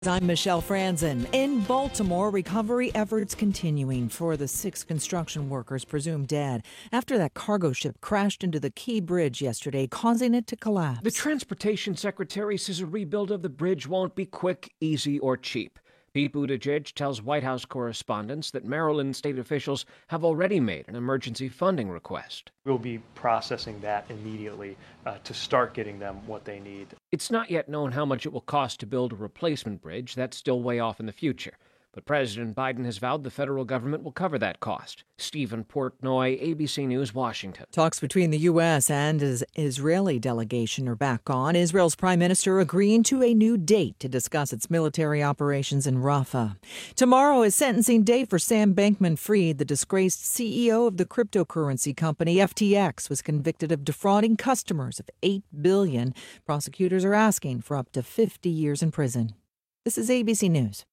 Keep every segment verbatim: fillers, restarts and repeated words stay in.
I'm Michelle Franzen. In Baltimore, recovery efforts continuing for the six construction workers presumed dead after that cargo ship crashed into the Key Bridge yesterday, causing it to collapse. The transportation secretary says a rebuild of the bridge won't be quick, easy, or cheap. Pete Buttigieg tells White House correspondents that Maryland state officials have already made an emergency funding request. We'll be processing that immediately uh, to start getting them what they need. It's not yet known how much it will cost to build a replacement bridge. That's still way off in the future. But President Biden has vowed the federal government will cover that cost. Stephen Portnoy, A B C News, Washington. Talks between the U S and his Israeli delegation are back on. Israel's prime minister agreeing to a new date to discuss its military operations in Rafah. Tomorrow is sentencing day for Sam Bankman-Fried. The disgraced C E O of the cryptocurrency company F T X was convicted of defrauding customers of eight billion dollars. Prosecutors are asking for up to fifty years in prison. This is A B C News.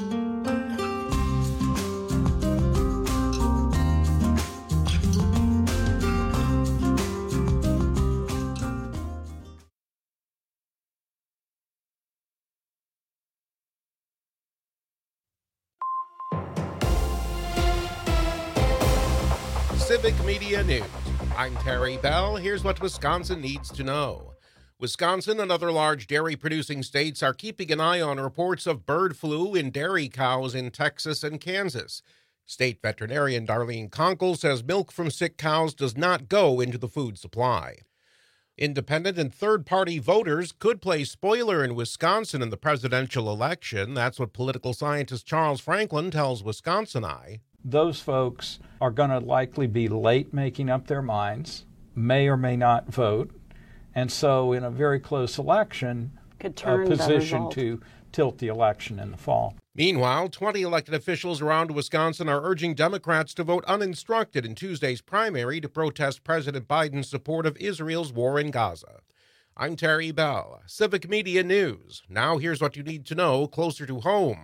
Civic Media News. I'm Terry Bell. Here's what Wisconsin needs to know. Wisconsin and other large dairy-producing states are keeping an eye on reports of bird flu in dairy cows in Texas and Kansas. State veterinarian Darlene Conkle says milk from sick cows does not go into the food supply. Independent and third-party voters could play spoiler in Wisconsin in the presidential election. That's what political scientist Charles Franklin tells Wisconsin Eye. Those folks are going to likely be late making up their minds, may or may not vote, and so in a very close election, could turn a position to tilt the election in the fall. Meanwhile, twenty elected officials around Wisconsin are urging Democrats to vote uninstructed in Tuesday's primary to protest President Biden's support of Israel's war in Gaza. I'm Terry Bell, Civic Media News. Now here's what you need to know closer to home.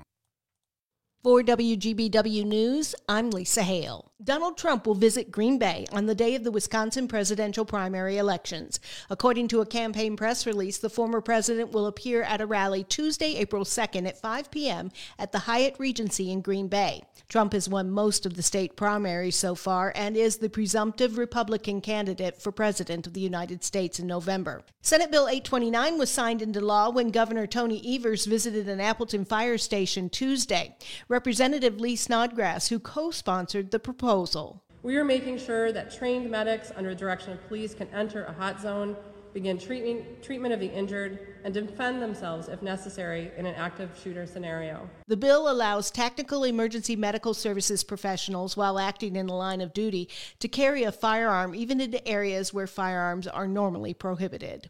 For W G B W News, I'm Lisa Hale. Donald Trump will visit Green Bay on the day of the Wisconsin presidential primary elections. According to a campaign press release, the former president will appear at a rally Tuesday, April second at five p.m. at the Hyatt Regency in Green Bay. Trump has won most of the state primaries so far and is the presumptive Republican candidate for president of the United States in November. Senate Bill eight twenty-nine was signed into law when Governor Tony Evers visited an Appleton fire station Tuesday. Representative Lee Snodgrass, who co-sponsored the proposal. We are making sure that trained medics under the direction of police can enter a hot zone, begin treatment, treatment of the injured, and defend themselves if necessary in an active shooter scenario. The bill allows technical emergency medical services professionals, while acting in the line of duty, to carry a firearm even into areas where firearms are normally prohibited.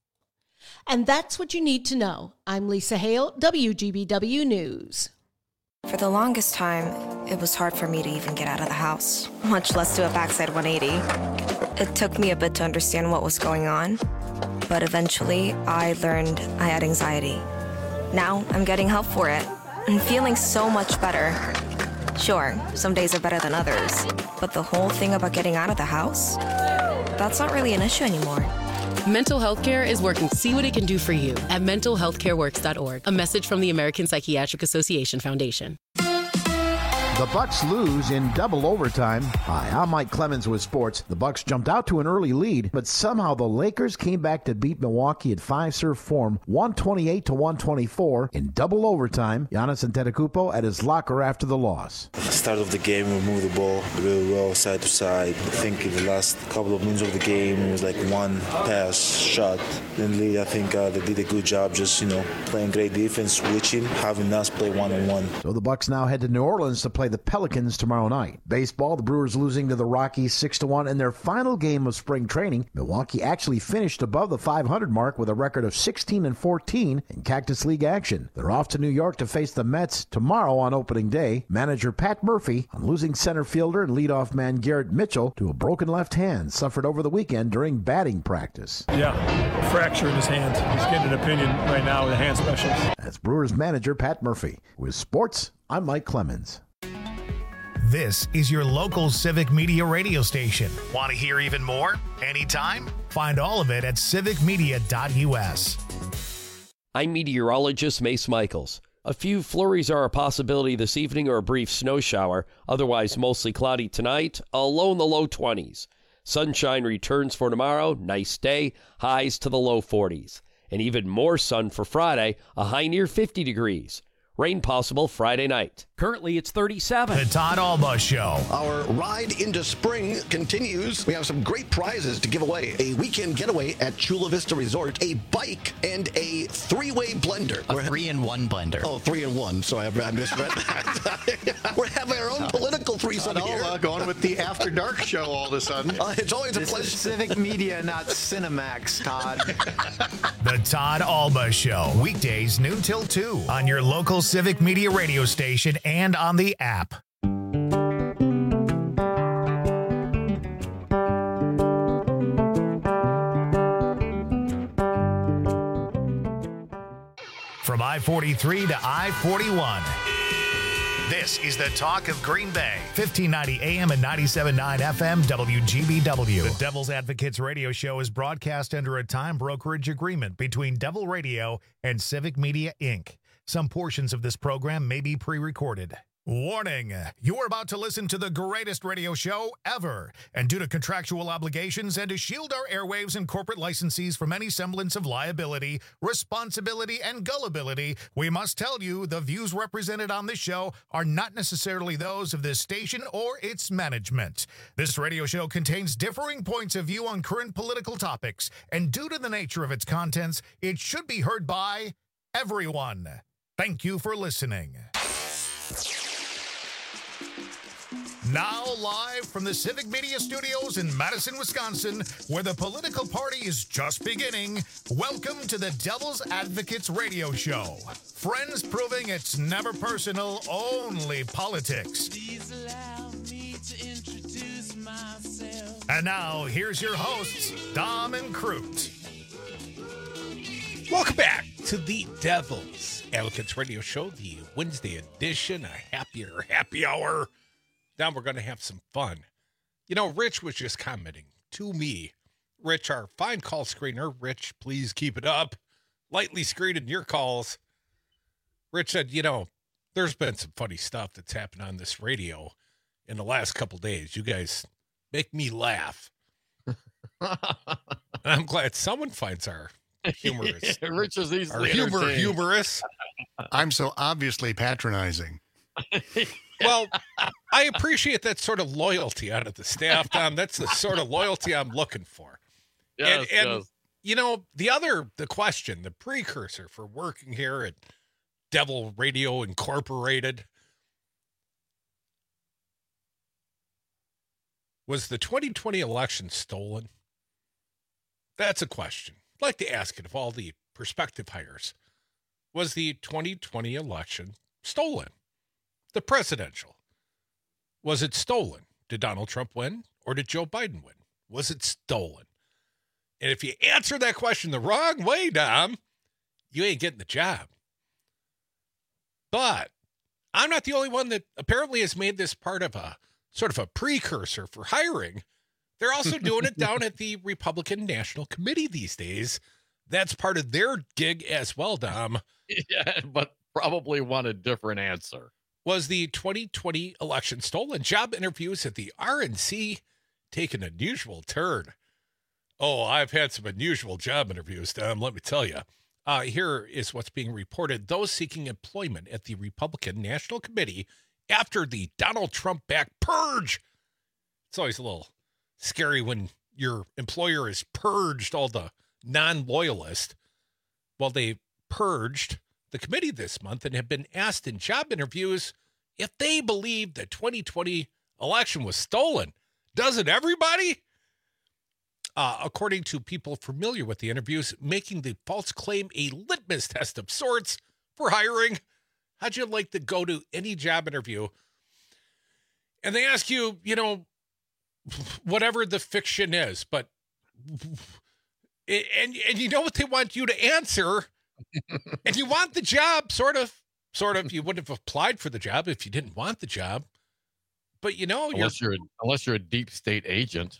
And that's what you need to know. I'm Lisa Hale, W G B W News. For the longest time, it was hard for me to even get out of the house, much less do a backside one eighty. It took me a bit to understand what was going on, but eventually I learned I had anxiety. Now I'm getting help for it and feeling so much better. Sure, some days are better than others, but the whole thing about getting out of the house, that's not really an issue anymore. Mental health care is working. See what it can do for you at mental health care works dot org. A message from the American Psychiatric Association Foundation. The Bucks lose in double overtime. Hi, I'm Mike Clemens with sports. The Bucks jumped out to an early lead, but somehow the Lakers came back to beat Milwaukee at five-serve form, one twenty-eight to one twenty-four in double overtime. Giannis Antetokounmpo at his locker after the loss. At the start of the game, we moved the ball really well, side to side. I think in the last couple of minutes of the game, it was like one pass, shot. Then Lee, I think uh, they did a good job, just you know, playing great defense, switching, having us play one on one. So the Bucks now head to New Orleans to play the Pelicans tomorrow night. Baseball, the Brewers losing to the Rockies six to one in their final game of spring training. Milwaukee actually finished above the five hundred mark with a record of sixteen and fourteen in Cactus League action. They're off to New York to face the Mets tomorrow on opening day. Manager Pat Murphy on losing center fielder and leadoff man Garrett Mitchell to a broken left hand suffered over the weekend during batting practice. Yeah, fracture in his hand. He's getting an opinion right now with a hand specialist. That's Brewers manager Pat Murphy. With sports, I'm Mike Clemens. This is your local Civic Media radio station. Want to hear even more? Anytime? Find all of it at civic media dot u s. I'm meteorologist Mace Michaels. A few flurries are a possibility this evening or a brief snow shower. Otherwise, mostly cloudy tonight, a low in the low twenties. Sunshine returns for tomorrow. Nice day. Highs to the low forties. And even more sun for Friday, a high near fifty degrees. Rain possible Friday night. Currently, it's thirty-seven. The Todd Alba Show. Our ride into spring continues. We have some great prizes to give away. A weekend getaway at Chula Vista Resort, a bike, and a three-way blender. A three-in-one blender. Oh, three-in-one. So I, I misread that. We're having our own political threesome Todd here. Alba going with the After Dark show all of a sudden. Uh, it's always this a pleasure. Is Civic Media, not Cinemax, Todd. The Todd Alba Show. Weekdays noon till two on your local Civic Media radio station and on the app. From I forty-three to I forty-one. This is the talk of Green Bay. fifteen ninety A M and ninety-seven point nine F M W G B W. The Devil's Advocates radio show is broadcast under a time brokerage agreement between Devil Radio and Civic Media, Incorporated. Some portions of this program may be pre-recorded. Warning, you're about to listen to the greatest radio show ever. And due to contractual obligations and to shield our airwaves and corporate licensees from any semblance of liability, responsibility, and gullibility, we must tell you the views represented on this show are not necessarily those of this station or its management. This radio show contains differing points of view on current political topics, and due to the nature of its contents, it should be heard by everyone. Thank you for listening. Now live from the Civic Media Studios in Madison, Wisconsin, where the political party is just beginning, welcome to the Devil's Advocates radio show. Friends proving it's never personal, only politics. Please allow me to introduce myself. And now, here's your hosts, Dom and Crute. Welcome back to the Devil's Advocates radio show, the Wednesday edition, a happier happy hour. Now we're going to have some fun. You know, Rich was just commenting to me. Rich, our fine call screener. Rich, please keep it up. Lightly screening your calls. Rich said, you know, there's been some funny stuff that's happened on this radio in the last couple days. You guys make me laugh. And I'm glad someone finds our humorous. Rich is easily our humor humorous. I'm so obviously patronizing. Well, I appreciate that sort of loyalty out of the staff, Tom. That's the sort of loyalty I'm looking for. Yes, and, and yes. you know, the other, the question, the precursor for working here at Devil Radio Incorporated was the twenty twenty election stolen? That's a question. I'd like to ask it of all the prospective hires. Was the twenty twenty election stolen? The presidential. Was it stolen? Did Donald Trump win or did Joe Biden win? Was it stolen? And if you answer that question the wrong way, Dom, you ain't getting the job. But I'm not the only one that apparently has made this part of a sort of a precursor for hiring. They're also doing it down at the Republican National Committee these days. That's part of their gig as well, Dom. Yeah, but probably want a different answer. Was the twenty twenty election stolen? Job interviews at the R N C take an unusual turn. Oh, I've had some unusual job interviews, Tom, let me tell you. Uh, here is what's being reported. Those seeking employment at the Republican National Committee after the Donald Trump-backed purge. It's always a little scary when your employer has purged all the non-loyalists. Well, they purged the committee this month and have been asked in job interviews if they believe the twenty twenty election was stolen. Doesn't everybody? Uh, according to people familiar with the interviews, making the false claim a litmus test of sorts for hiring. How'd you like to go to any job interview and they ask you, you know, whatever the fiction is, but and and you know what they want you to answer? And you want the job, sort of, sort of. You wouldn't have applied for the job if you didn't want the job. But you know, unless you're, you're unless you're a deep state agent.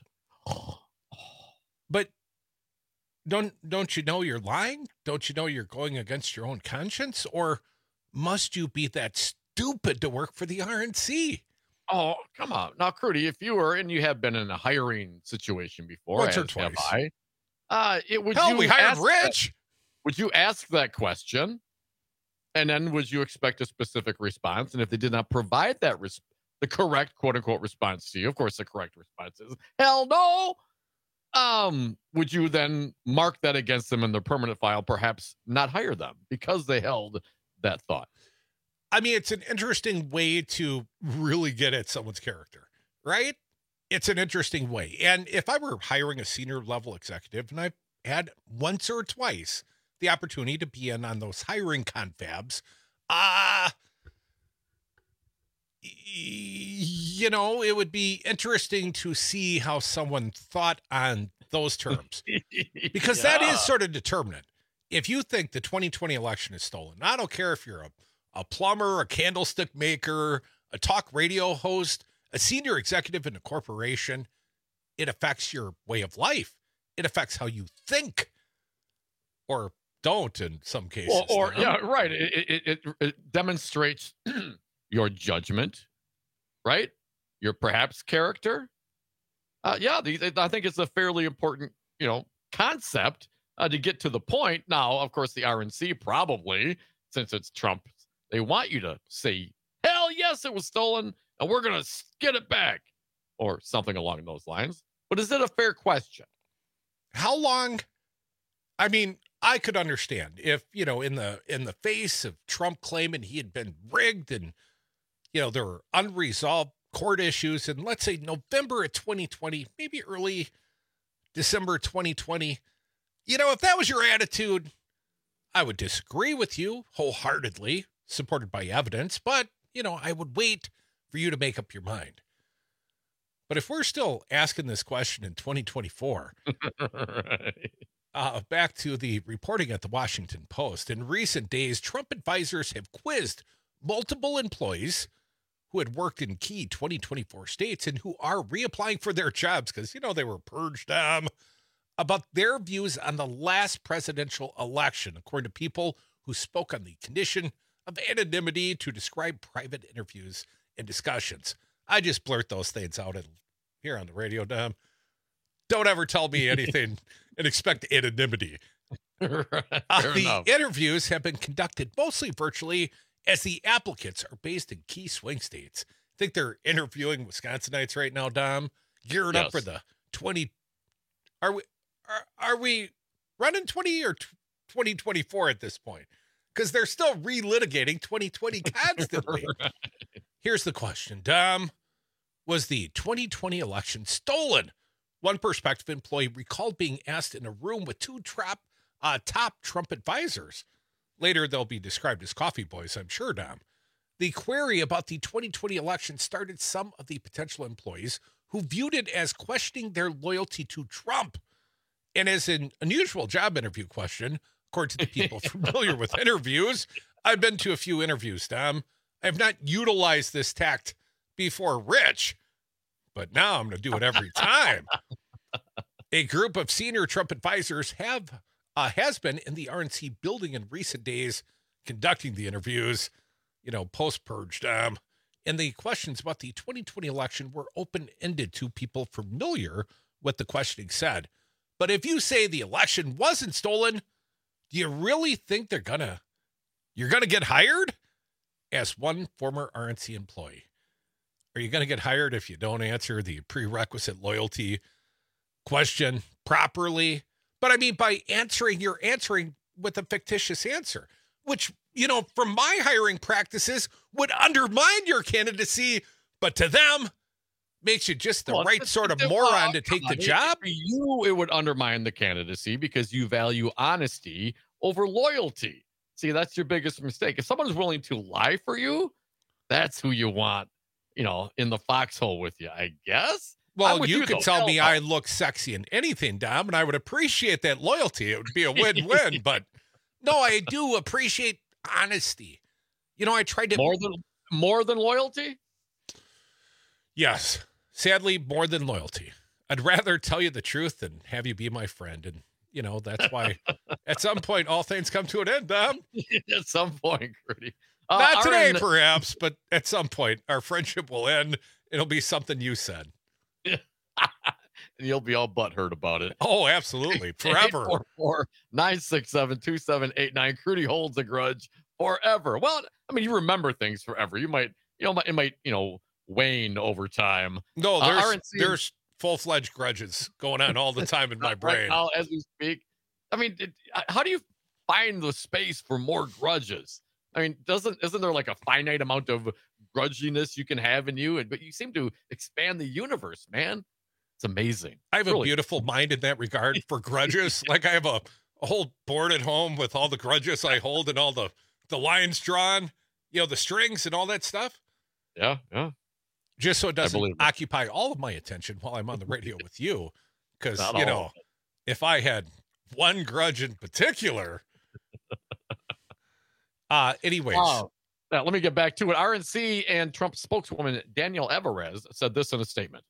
But don't don't you know you're lying? Don't you know you're going against your own conscience? Or must you be that stupid to work for the R N C? Oh, come on. Now, Crudy, if you were, and you have been in a hiring situation before, Once or as twice. have I, uh, it would Hell, you we hired ask Rich. that- would you ask that question? And then would you expect a specific response? And if they did not provide that res- the correct quote unquote response to you, of course, the correct response is hell no. Um, would you then mark that against them in their permanent file, perhaps not hire them because they held that thought? I mean, it's an interesting way to really get at someone's character, right? It's an interesting way. And if I were hiring a senior level executive, and I've had once or twice the opportunity to be in on those hiring confabs, uh, you know, it would be interesting to see how someone thought on those terms. Because Yeah. that is sort of determinant. If you think the twenty twenty election is stolen, I don't care if you're a, a plumber, a candlestick maker, a talk radio host, a senior executive in a corporation, it affects your way of life. It affects how you think, or don't in some cases. Or, or Dan. yeah, right. It, it, it, it demonstrates your judgment, right? Your perhaps character. Uh, yeah, the, I think it's a fairly important, you know, concept uh, to get to the point. Now, of course, the R N C probably, since it's Trump, they want you to say, hell yes, it was stolen, and we're going to get it back, or something along those lines. But is it a fair question? How long? I mean, I could understand if, you know, in the in the face of Trump claiming he had been rigged and, you know, there were unresolved court issues, and let's say November of twenty twenty, maybe early December twenty twenty, you know, if that was your attitude, I would disagree with you wholeheartedly, supported by evidence, but, you know, I would wait for you to make up your mind. But if we're still asking this question in twenty twenty-four, Right. uh, back to the reporting at the Washington Post, in recent days, Trump advisors have quizzed multiple employees who had worked in key twenty twenty-four states and who are reapplying for their jobs because, you know, they were purged um, about their views on the last presidential election, according to people who spoke on the condition of anonymity to describe private interviews and discussions. I just blurt those things out here on the radio, Dom. Don't ever tell me anything and expect anonymity. Right, Uh, fair the enough. interviews have been conducted mostly virtually as the applicants are based in key swing states. I think they're interviewing Wisconsinites right now, Dom, gearing up Yes. for the twenty. Are we are, are we running twenty or twenty twenty-four at this point? Because they're still relitigating twenty twenty constantly. Here's the question, Dom. Was the twenty twenty election stolen? One prospective employee recalled being asked in a room with two trap, uh, top Trump advisors. Later, they'll be described as coffee boys, I'm sure, Dom. The query about the twenty twenty election started some of the potential employees who viewed it as questioning their loyalty to Trump. And as an unusual job interview question, according to the people familiar with interviews, I've been to a few interviews, Dom. I have not utilized this tact before Rich, but now I'm going to do it every time. A group of senior Trump advisors have uh, has been in the R N C building in recent days, conducting the interviews, you know, post-purge. Um, and the questions about the twenty twenty election were open-ended to people familiar with the questioning said. But if you say the election wasn't stolen, do you really think they're gonna, you're gonna get hired? Asked one former R N C employee. Are you gonna get hired if you don't answer the prerequisite loyalty question properly? But I mean, by answering, you're answering with a fictitious answer, which, you know, from my hiring practices would undermine your candidacy, but to them makes you just the Well, right it's- sort of it's- moron well, to take come the on. job. For you, it would undermine the candidacy because you value honesty over loyalty. See, that's your biggest mistake. If someone's willing to lie for you, that's who you want, you know, in the foxhole with you, I guess. I'm Well, with you, you, could though. tell Hell me no. I look sexy in anything, Dom, and I would appreciate that loyalty. It would be a win-win. But no, I do appreciate honesty. You know, I tried to more than more than loyalty. Yes, sadly, more than loyalty. I'd rather tell you the truth than have you be my friend, and you know that's why. At some point, all things come to an end, Dom. At some point, Rudy. Uh, Not today, Aaron, perhaps, but at some point, our friendship will end. It'll be something you said. And you'll be all butthurt about it. Oh, absolutely. Forever. eight four four, nine six seven, two seven eight nine. Crudy holds a grudge forever. Well, I mean, you remember things forever. You might, you know, it might, you know, wane over time. No, there's, uh, R N C, there's full-fledged grudges going on all the time in my brain. Right now, as we speak. I mean, it, how do you find the space for more grudges? I mean, doesn't isn't there like a finite amount of grudginess you can have in you? And but you seem to expand the universe, man. It's amazing. I have really. a beautiful mind in that regard for grudges. Like I have a, a whole board at home with all the grudges I hold and all the, the lines drawn, you know, the strings and all that stuff. Yeah, yeah. Just so it doesn't occupy all of my attention while I'm on the radio with you. Because, you know, if I had one grudge in particular. uh, anyways. Oh, now, let me get back to it. R N C and Trump spokeswoman Danielle Everez said this in a statement.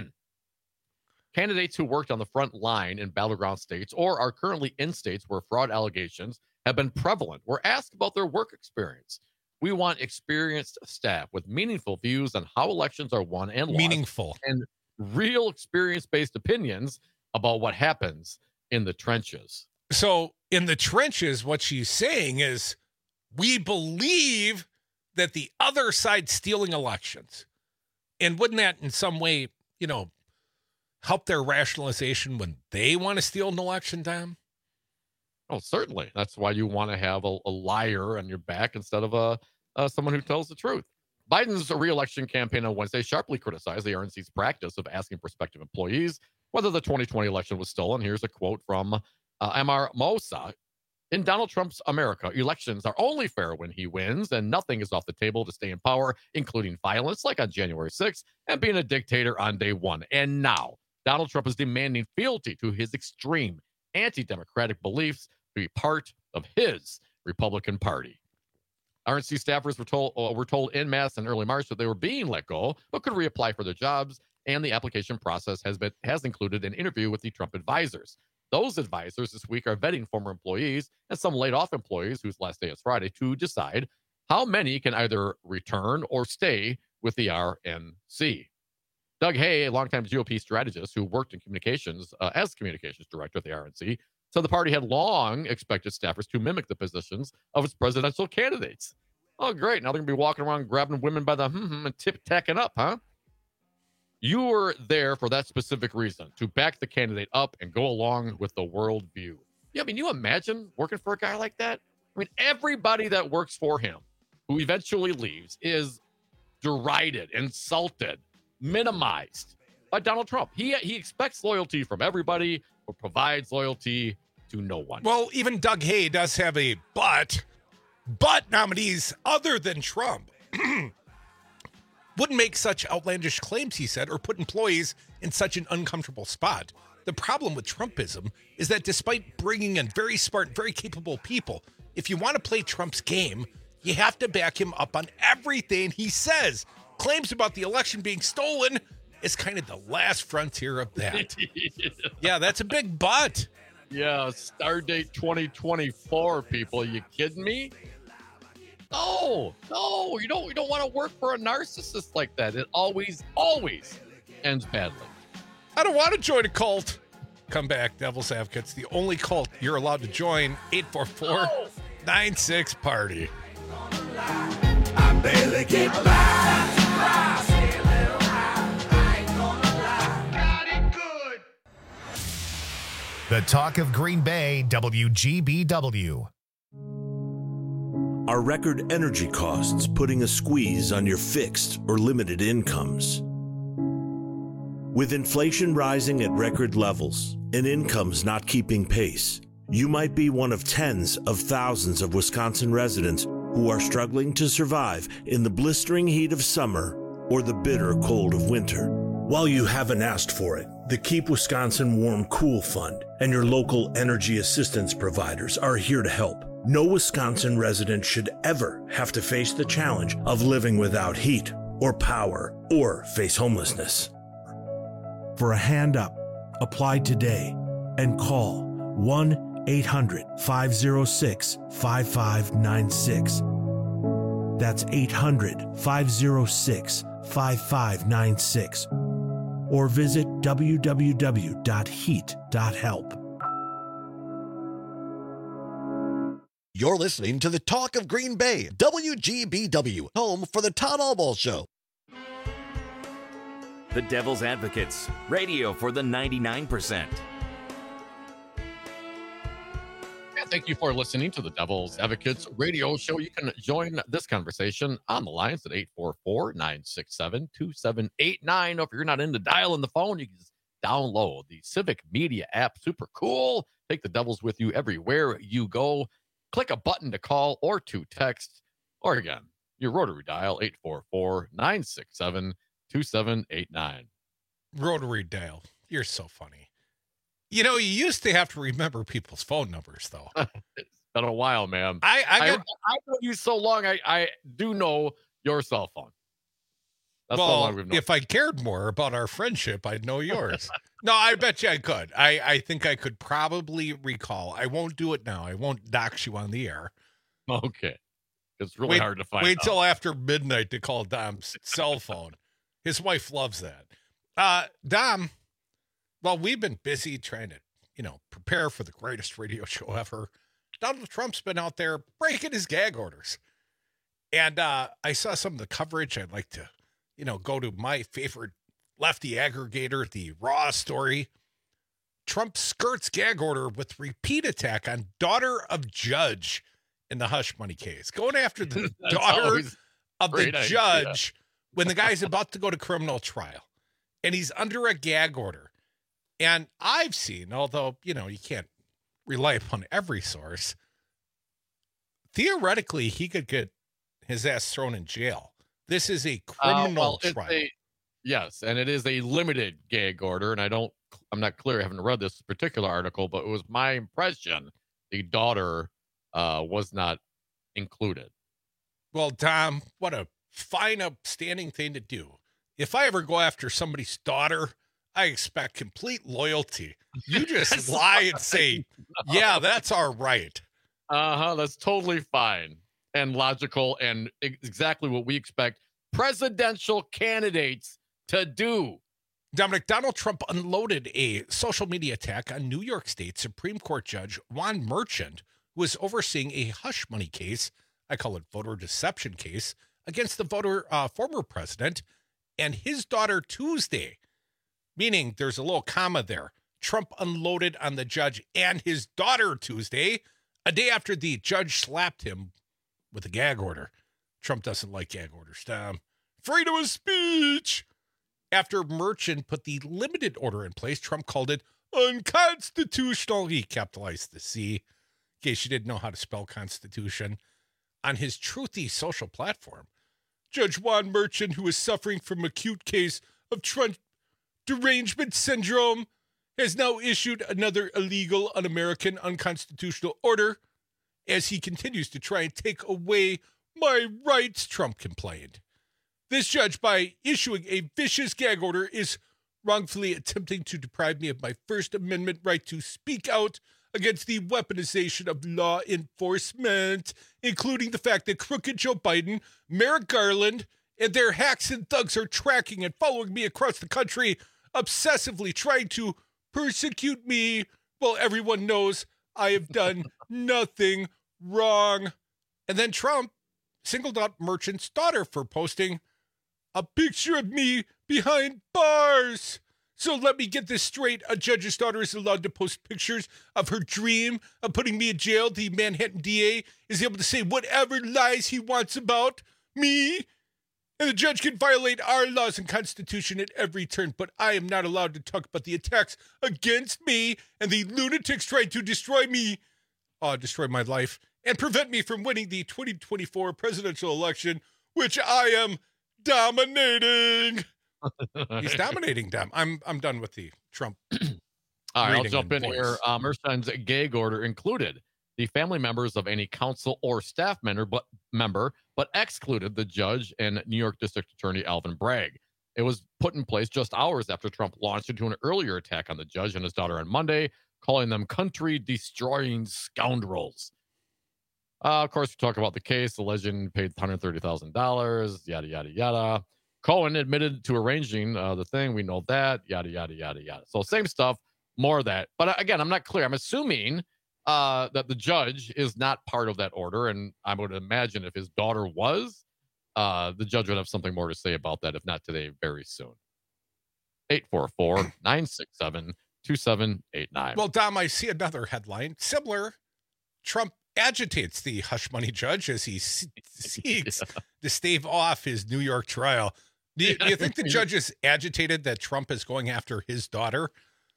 Candidates who worked on the front line in battleground states or are currently in states where fraud allegations have been prevalent were asked about their work experience. We want experienced staff with meaningful views on how elections are won and lost. Meaningful. And real experience-based opinions about what happens in the trenches. So in the trenches, what she's saying is we believe that the other side's stealing elections. And wouldn't that in some way, you know, help their rationalization when they want to steal an election, Tom? Oh, certainly. That's why you want to have a, a liar on your back instead of a uh, someone who tells the truth. Biden's re-election campaign on Wednesday sharply criticized the R N C's practice of asking prospective employees whether the twenty twenty election was stolen. Here's a quote from uh, M R Mosa. In Donald Trump's America, elections are only fair when he wins, and nothing is off the table to stay in power, including violence like on January sixth and being a dictator on day one. And now, Donald Trump is demanding fealty to his extreme anti-democratic beliefs to be part of his Republican Party. R N C staffers were told uh, were told en masse in early March that they were being let go, but could reapply for their jobs, and the application process has been has included an interview with the Trump advisors. Those advisors this week are vetting former employees and some laid-off employees whose last day is Friday to decide how many can either return or stay with the R N C. Doug Hay, a longtime G O P strategist who worked in communications uh, as communications director at the R N C, said the party had long expected staffers to mimic the positions of its presidential candidates. Oh, great. Now they're going to be walking around grabbing women by the hmm and tip-tacking up, huh? You were there for that specific reason, to back the candidate up and go along with the worldview. Yeah, I mean, you imagine working for a guy like that? I mean, everybody that works for him who eventually leaves is derided, insulted, minimized by Donald Trump. He he expects loyalty from everybody, but provides loyalty to no one. Well, even Doug Hay does have a but. But nominees other than Trump wouldn't make such outlandish claims, he said, or put employees in such an uncomfortable spot. The problem with Trumpism is that despite bringing in very smart, very capable people, if you want to play Trump's game, you have to back him up on everything he says. Claims about the election being stolen is kind of the last frontier of that. Yeah, that's a big but. Yeah, star date twenty twenty-four, people. Are you kidding me? No, no, you don't, you don't want to work for a narcissist like that. It always, always ends badly. I don't want to join a cult. Come back, Devil's Advocates. The only cult you're allowed to join. eight four four, nine six, party. I barely get by. Stay a little high. I ain't gonna lie. Got it good. The Talk of Green Bay, W G B W. Are record energy costs putting a squeeze on your fixed or limited incomes? With inflation rising at record levels and incomes not keeping pace, you might be one of tens of thousands of Wisconsin residents who are struggling to survive in the blistering heat of summer or the bitter cold of winter. While you haven't asked for it, the Keep Wisconsin Warm Cool Fund and your local energy assistance providers are here to help. No Wisconsin resident should ever have to face the challenge of living without heat or power or face homelessness. For a hand up, apply today and call one eight hundred, five oh six, five five nine six. That's eight hundred, five oh six, five five nine six. Or visit w w w dot heat dot help. You're listening to the Talk of Green Bay, W G B W, home for the Todd Albaugh Show. The Devil's Advocates, radio for the ninety-nine percent. And thank you for listening to the Devil's Advocates radio show. You can join this conversation on the lines at eight four four, nine six seven, two seven eight nine. If you're not into dialing the phone, you can just download the Civic Media app. Super cool. Take the Devils with you everywhere you go. Click a button to call or to text. Or again, your rotary dial, eight four four, nine six seven, two seven eight nine. Rotary dial. You're so funny. You know, you used to have to remember people's phone numbers, though. It's been a while, man. I I, got, I, I know you so long, I, I do know your cell phone. That's how well, long we've known. if I cared more about our friendship, I'd know yours. No, I bet you I could. I, I think I could probably recall. I won't do it now. I won't dox you on the air. Okay. It's really wait, hard to find Wait out. till after midnight to call Dom's cell phone. His wife loves that. Uh, Dom, well, we've been busy trying to, you know, prepare for the greatest radio show ever. Donald Trump's been out there breaking his gag orders. And uh, I saw some of the coverage. I'd like to, you know, go to my favorite lefty aggregator, the Raw story. Trump skirts gag order with repeat attack on daughter of judge in the hush money case. Going after the daughter of the great idea. judge when the guy's about to go to criminal trial. And he's under a gag order. And I've seen, although, you know, you can't rely upon every source, theoretically, he could get his ass thrown in jail. This is a criminal Uh, well, it's trial. a- yes, and it is a limited gag order, and I don't, I'm not clear, I haven't read this particular article, but it was my impression the daughter uh, was not included. Well, Tom, what a fine, upstanding thing to do. If I ever go after somebody's daughter, I expect complete loyalty. You just lie and say, yeah, that's our right. Uh-huh, that's totally fine and logical and ex- exactly what we expect presidential candidates to do. Dominic, Donald Trump unloaded a social media attack on New York State Supreme Court Judge Juan Merchant, who was overseeing a hush money case, I call it voter deception case, against the voter uh, former president and his daughter Tuesday. Meaning there's a little comma there. Trump unloaded on the judge and his daughter Tuesday, a day after the judge slapped him with a gag order. Trump doesn't like gag orders, Tom. Freedom of speech. After Merchant put the limited order in place, Trump called it unconstitutional. He capitalized the C, in case you didn't know how to spell constitution, on his truthy social platform. Judge Juan Merchant, who is suffering from acute case of Trump derangement syndrome, has now issued another illegal, un-American, unconstitutional order as he continues to try and take away my rights, Trump complained. This judge, by issuing a vicious gag order, is wrongfully attempting to deprive me of my First Amendment right to speak out against the weaponization of law enforcement, including the fact that crooked Joe Biden, Merrick Garland, and their hacks and thugs are tracking and following me across the country, obsessively trying to persecute me while everyone knows I have done nothing wrong. And then Trump singled out Merchant's daughter for posting a picture of me behind bars. So let me get this straight. A judge's daughter is allowed to post pictures of her dream of putting me in jail. The Manhattan D A is able to say whatever lies he wants about me. And the judge can violate our laws and Constitution at every turn, but I am not allowed to talk about the attacks against me and the lunatics trying to destroy me, uh, destroy my life, and prevent me from winning the twenty twenty-four presidential election, which I am dominating. He's dominating them. I'm I'm done with the Trump. All right, I'll reading jump in and voice. here. Uh, Merchant's gag order included the family members of any council or staff member, but member, but excluded the judge and New York District Attorney Alvin Bragg. It was put in place just hours after Trump launched into an earlier attack on the judge and his daughter on Monday, calling them country-destroying scoundrels. Uh, of course, we talk about the case. The legend paid one hundred thirty thousand dollars, yada, yada, yada. Cohen admitted to arranging uh, the thing. We know that, yada, yada, yada, yada. So same stuff, more of that. But again, I'm not clear. I'm assuming uh, that the judge is not part of that order. And I would imagine if his daughter was, uh, the judge would have something more to say about that, if not today, very soon. eight four four, nine six seven, two seven eight nine. Well, Dom, I see another headline. Similar, Trump agitates the hush money judge as he seeks yeah. to stave off his New York trial. Do you, do you think the judge is agitated that Trump is going after his daughter?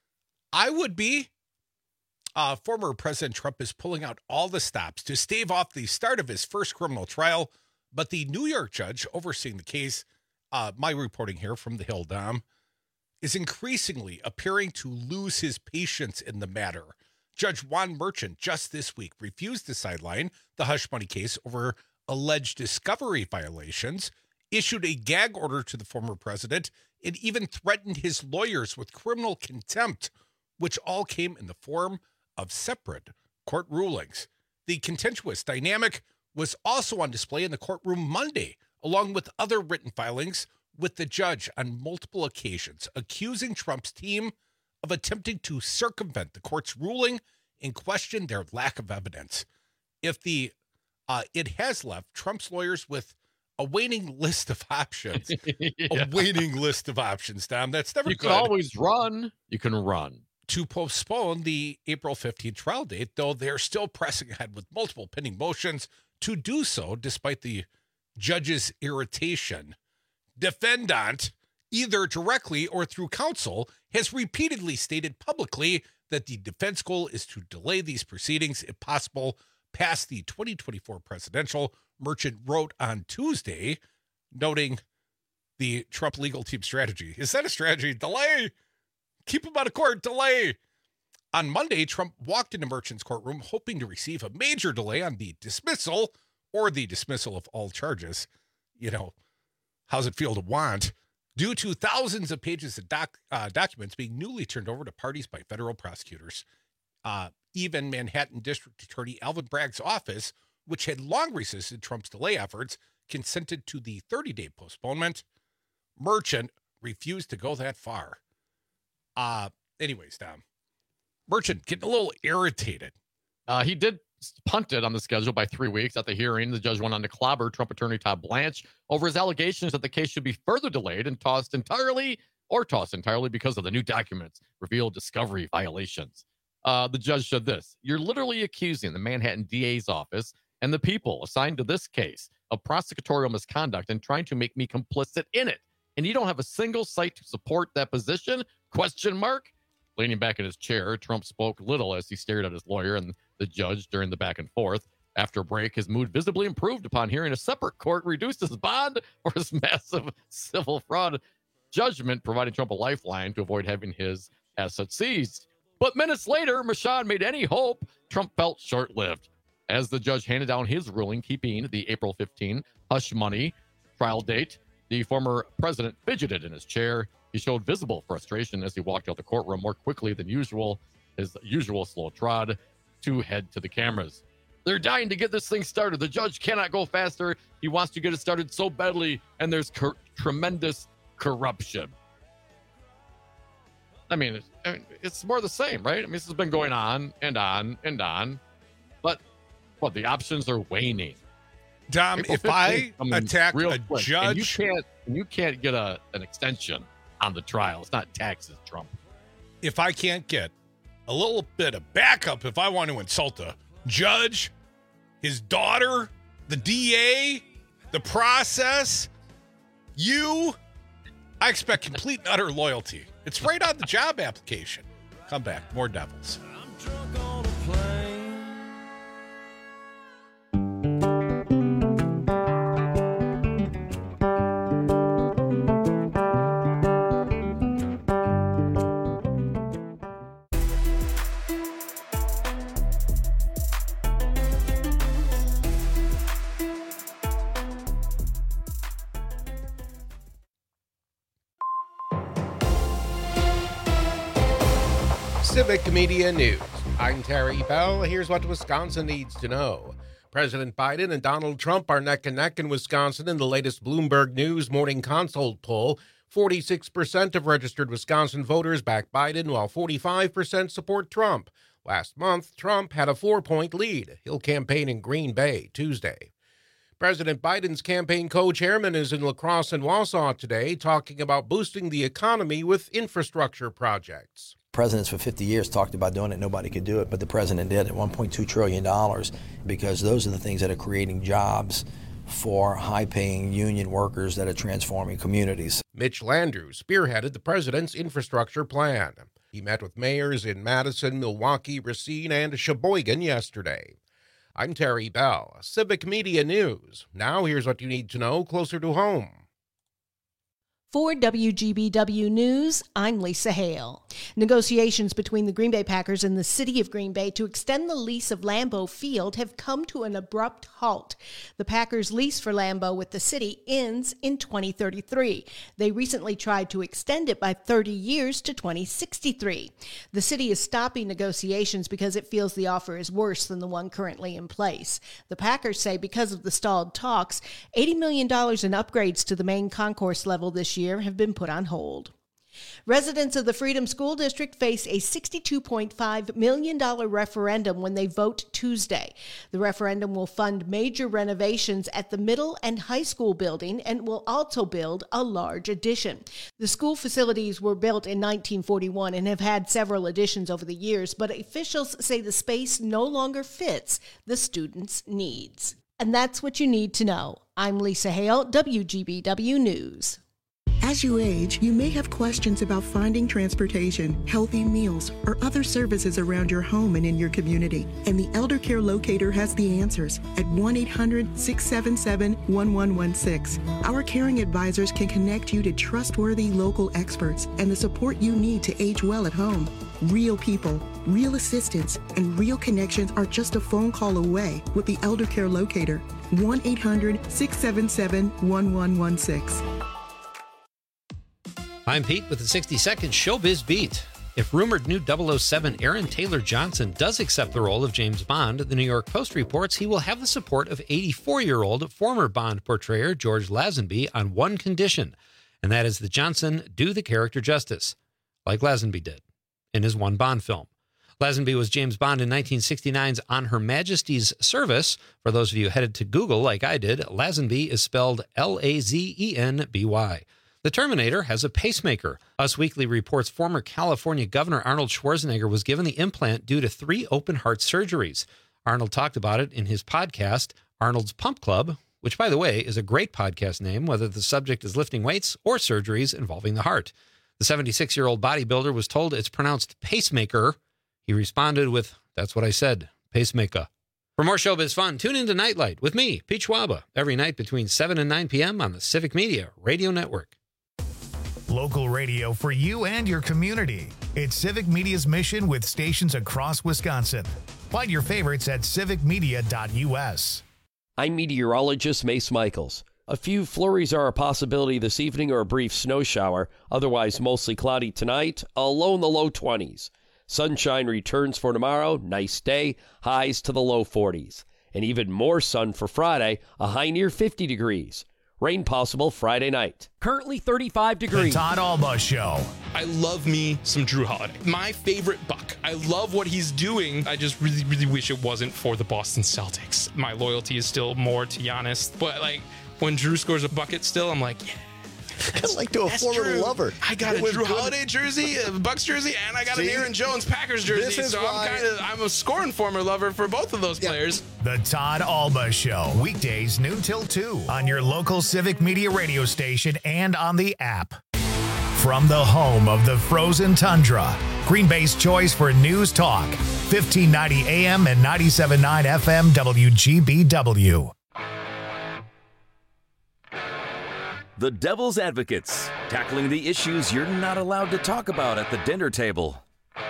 I would be. Uh, former President Trump is pulling out all the stops to stave off the start of his first criminal trial, but the New York judge overseeing the case, uh, my reporting here from the Hill, Dom, is increasingly appearing to lose his patience in the matter. Judge Juan Merchant just this week refused to sideline the hush money case over alleged discovery violations, issued a gag order to the former president, and even threatened his lawyers with criminal contempt, which all came in the form of separate court rulings. The contentious dynamic was also on display in the courtroom Monday, along with other written filings with the judge on multiple occasions, accusing Trump's team of attempting to circumvent the court's ruling and question their lack of evidence. If the uh, it has left Trump's lawyers with a waiting list of options, yeah. a waiting list of options, Dom. That's never you good. You can always run. You can run. To postpone the April fifteenth trial date, though they're still pressing ahead with multiple pending motions to do so, despite the judge's irritation. Defendant, either directly or through counsel, has repeatedly stated publicly that the defense goal is to delay these proceedings, if possible, past the twenty twenty-four presidential. Merchant wrote on Tuesday, noting the Trump legal team strategy. Is that a strategy? Delay. Keep him out of court. Delay. On Monday, Trump walked into Merchant's courtroom hoping to receive a major delay on the dismissal or the dismissal of all charges. You know, how's it feel to want? Due to thousands of pages of doc, uh, documents being newly turned over to parties by federal prosecutors. Uh, even Manhattan District Attorney Alvin Bragg's office, which had long resisted Trump's delay efforts, consented to the thirty-day postponement. Merchant refused to go that far. Uh, anyways, Dom, Merchant getting a little irritated. Uh, he did punt it on the schedule by three weeks. At the hearing, the judge went on to clobber Trump attorney Todd Blanche over his allegations that the case should be further delayed and tossed entirely or tossed entirely because of the new documents revealed discovery violations. Uh, the judge said this: "You're literally accusing the Manhattan D A's office and the people assigned to this case of prosecutorial misconduct and trying to make me complicit in it. And you don't have a single cite to support that position? Question mark." Leaning back in his chair, Trump spoke little as he stared at his lawyer and the judge during the back and forth. After a break, his mood visibly improved upon hearing a separate court reduced his bond for his massive civil fraud judgment, providing Trump a lifeline to avoid having his assets seized. But minutes later, Merchan made any hope Trump felt short-lived. As the judge handed down his ruling, keeping the April fifteenth hush money trial date, the former president fidgeted in his chair. He showed visible frustration as he walked out the courtroom more quickly than usual, his usual slow trot, to head to the cameras. They're dying to get this thing started. The judge cannot go faster. He wants to get it started so badly, and there's cor- tremendous corruption. I mean, it's, I mean, it's more the same, right? I mean, this has been going on and on and on, but what, the options are waning. Dom, April if I attack a quick, judge, and you can't, you can't get a an extension on the trial. It's not taxes, Trump. If I can't get a little bit of backup, if I want to insult a judge, his daughter, the D A, the process, you, I expect complete and utter loyalty. It's right on the job application. Come back. More Devils. Civic Media News. I'm Terry Bell. Here's what Wisconsin needs to know. President Biden and Donald Trump are neck and neck in Wisconsin in the latest Bloomberg News Morning Consult poll. forty-six percent of registered Wisconsin voters back Biden, while forty-five percent support Trump. Last month, Trump had a four-point lead. He'll campaign in Green Bay Tuesday. President Biden's campaign co-chairman is in La Crosse and Wausau today, talking about boosting the economy with infrastructure projects. Presidents for fifty years talked about doing it. Nobody could do it, but the president did at one point two trillion dollars, because those are the things that are creating jobs for high-paying union workers that are transforming communities. Mitch Landrieu spearheaded the president's infrastructure plan. He met with mayors in Madison, Milwaukee, Racine, and Sheboygan yesterday. I'm Terry Bell, Civic Media News. Now here's what you need to know closer to home. For W G B W News, I'm Lisa Hale. Negotiations between the Green Bay Packers and the city of Green Bay to extend the lease of Lambeau Field have come to an abrupt halt. The Packers' lease for Lambeau with the city ends in twenty thirty-three. They recently tried to extend it by thirty years to twenty sixty-three. The city is stopping negotiations because it feels the offer is worse than the one currently in place. The Packers say because of the stalled talks, eighty million dollars in upgrades to the main concourse level this year have been put on hold. Residents of the Freedom School District face a sixty-two point five million dollars referendum when they vote Tuesday. The referendum will fund major renovations at the middle and high school building and will also build a large addition. The school facilities were built in nineteen forty-one and have had several additions over the years, but officials say the space no longer fits the students' needs. And that's what you need to know. I'm Lisa Hale, W G B W News. As you age, you may have questions about finding transportation, healthy meals, or other services around your home and in your community. And the Elder Care Locator has the answers at one eight hundred, six seven seven, one one one six. Our caring advisors can connect you to trustworthy local experts and the support you need to age well at home. Real people, real assistance, and real connections are just a phone call away with the Elder Care Locator. one eight hundred, six seven seven, one one one six. I'm Pete with the sixty second Showbiz Beat. If rumored new double oh seven Aaron Taylor Johnson does accept the role of James Bond, the New York Post reports he will have the support of eighty-four-year-old former Bond portrayer George Lazenby on one condition, and that is that Johnson do the character justice, like Lazenby did in his one Bond film. Lazenby was James Bond in nineteen sixty-nine's On Her Majesty's Service. For those of you headed to Google like I did, Lazenby is spelled L A Z E N B Y. The Terminator has a pacemaker. Us Weekly reports former California Governor Arnold Schwarzenegger was given the implant due to three open heart surgeries. Arnold talked about it in his podcast, Arnold's Pump Club, which, by the way, is a great podcast name, whether the subject is lifting weights or surgeries involving the heart. The seventy-six-year-old bodybuilder was told it's pronounced pacemaker. He responded with, "That's what I said, pacemaker." For more showbiz fun, tune in to Nightlight with me, Pete Schwaba, every night between seven and nine p.m. on the Civic Media Radio Network. Local radio for you and your community. It's Civic Media's mission with stations across Wisconsin. Find your favorites at civic media dot u s. I'm meteorologist Mace Michaels. A few flurries are a possibility this evening or a brief snow shower. Otherwise, mostly cloudy tonight, a low in the low twenties. Sunshine returns for tomorrow, nice day, highs to the low forties. And even more sun for Friday, a high near fifty degrees. Rain possible Friday night. Currently thirty-five degrees. The Todd Alba Show. I love me some Drew Holiday. My favorite Buck. I love what he's doing. I just really, really wish it wasn't for the Boston Celtics. My loyalty is still more to Giannis. But, like, when Drew scores a bucket still, I'm like, yeah. Kind of like to a former Drew. lover. I got It a was Drew good. Holiday jersey, a Bucks jersey, and I got See? an Aaron Jones Packers jersey. This is so why- I'm kind of I'm a scoring former lover for both of those players. The Todd Alba Show. Weekdays noon till two on your local Civic Media radio station and on the app. From the home of the frozen tundra, Green Bay's choice for news talk. fifteen ninety A M and ninety-seven point nine F M W G B W. The Devil's Advocates, tackling the issues you're not allowed to talk about at the dinner table.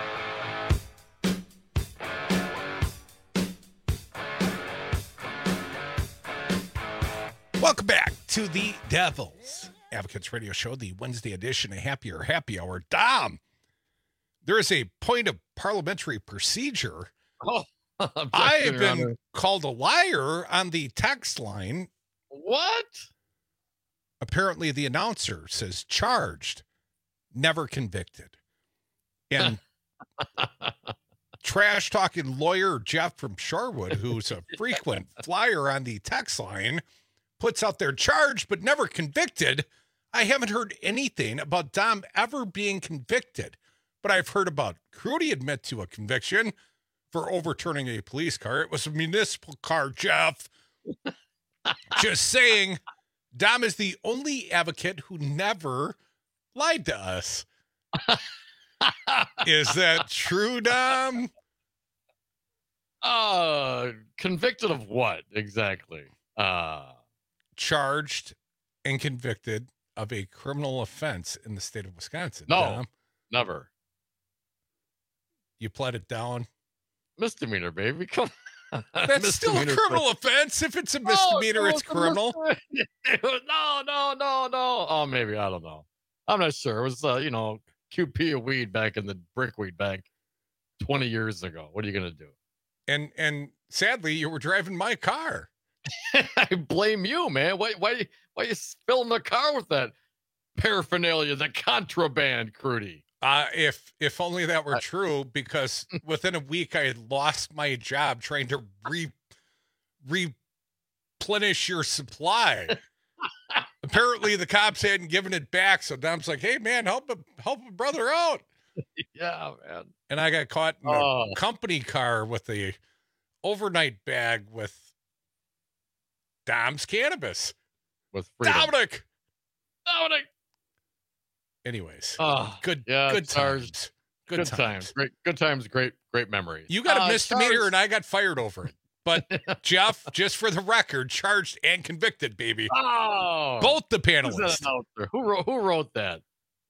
Welcome back to the Devil's Advocates Radio Show, the Wednesday edition of Happier Happy Hour. Dom, there is a point of parliamentary procedure Oh. I have Your been Honor. called a liar on the text line. What? Apparently, the announcer says charged, never convicted. And trash talking lawyer Jeff from Shorewood, who's a frequent flyer on the text line, puts out there charged but never convicted. I haven't heard anything about Dom ever being convicted, but I've heard about Crudy admit to a conviction for overturning a police car. It was a municipal car, Jeff. Just saying, Dom is the only advocate who never lied to us. Is that true, Dom? Uh, convicted of what exactly? Uh, Charged and convicted of a criminal offense in the state of Wisconsin. no, Dom. never. You pled it down. Misdemeanor, baby. Come on. That's still a Misdemeanor. criminal offense. If it's a No, misdemeanor, it it's was a criminal. misdemeanor. no, no, no, no. Oh, maybe. I don't know. I'm not sure. It was, uh, you know, Q P of weed back in the brickweed bank twenty years ago. What are you going to do? And and sadly, you were driving my car. I blame you, man. Why, why, why you filling the car with that paraphernalia, the contraband, Crudy? Uh, if if only that were true, because within a week I had lost my job trying to re replenish your supply. Apparently the cops hadn't given it back, so Dom's like, "Hey man, help a help a brother out." Yeah, man. And I got caught in a Oh. company car with a overnight bag with Dom's cannabis. With freedom. Dominic. Dominic. Anyways, Oh, good yeah, good charged. times. Good, Good, times. times. Great, good times. Great, great memories. You got a Uh, misdemeanor charged- and I got fired over it. But Jeff, just for the record, charged and convicted, baby. Oh, Both the who's that panelists. announcer? Who wrote? Who wrote that?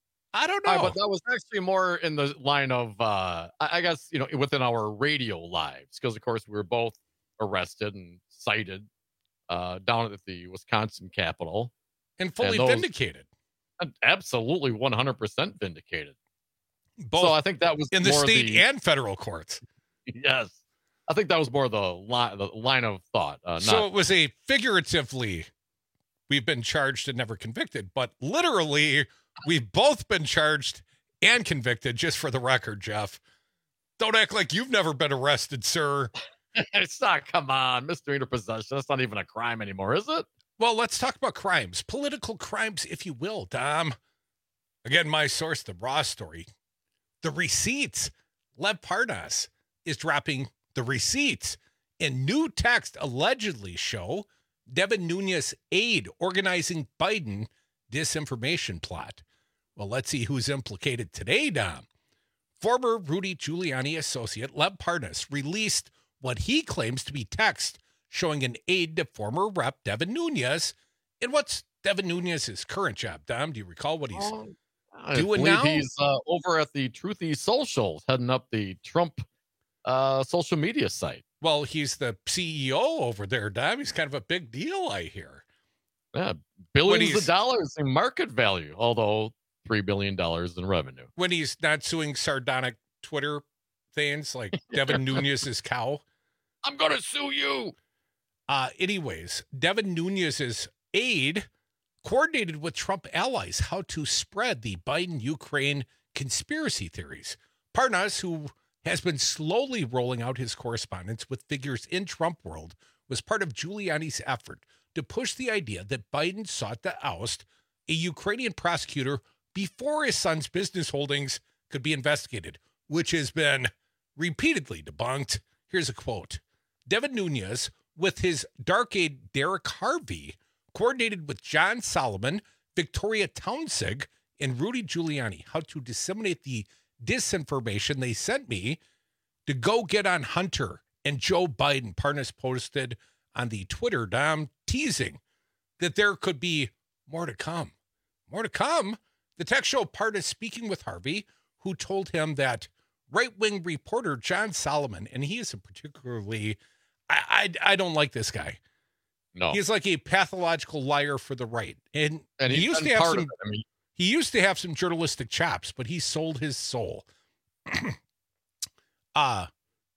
I don't Uh, know. but that was actually more in the line of, uh, I, I guess, you know, within our radio lives, because of course we were both arrested and cited uh, down at the Wisconsin Capitol, and fully and those- vindicated. Absolutely, one hundred percent vindicated. Both so I think that was in the more state the, and federal courts. Yes, I think that was more the line, the line of thought. Uh, So not, it was a figuratively, we've been charged and never convicted, but literally, we've both been charged and convicted, just for the record, Jeff. Don't act like you've never been arrested, sir. it's not. Come on, misdemeanor possession. That's not even a crime anymore, is it? Well, let's talk about crimes, political crimes, if you will, Dom. Again, my source, the Raw story. The receipts. Lev Parnas is dropping the receipts. And new text allegedly show Devin Nunes' aide organizing Biden disinformation plot. Well, let's see who's implicated today, Dom. Former Rudy Giuliani associate Lev Parnas released what he claims to be text showing an aide to former Rep Devin Nunes. And what's Devin Nunes' current job, Dom? Do you recall what he's Oh, I doing believe now? he's uh, over at the Truthy Socials, heading up the Trump uh, social media site. Well, he's the C E O over there, Dom. He's kind of a big deal, I hear. Yeah, When billions he's- of dollars in market value, although three billion dollars in revenue. When he's not suing sardonic Twitter things like Devin Nunes' cow. I'm going to sue you. Uh, anyways, Devin Nunes' aide coordinated with Trump allies how to spread the Biden-Ukraine conspiracy theories. Parnas, who has been slowly rolling out his correspondence with figures in Trump world, was part of Giuliani's effort to push the idea that Biden sought to oust a Ukrainian prosecutor before his son's business holdings could be investigated, which has been repeatedly debunked. Here's a quote. Devin Nunes, with his dark aide Derek Harvey, coordinated with John Solomon, Victoria Townsend, and Rudy Giuliani how to disseminate the disinformation they sent me to go get on Hunter and Joe Biden. Parnas posted on the Twitter, Dom, teasing that there could be more to come. More to come. The text showed Parnas speaking with Harvey, who told him that right-wing reporter John Solomon, and he is a particularly, I, I, I don't like this guy. No, He's like a pathological liar for the right. And, and he he's used to been have part some of it. I mean, he used to have some journalistic chops, but he sold his soul. uh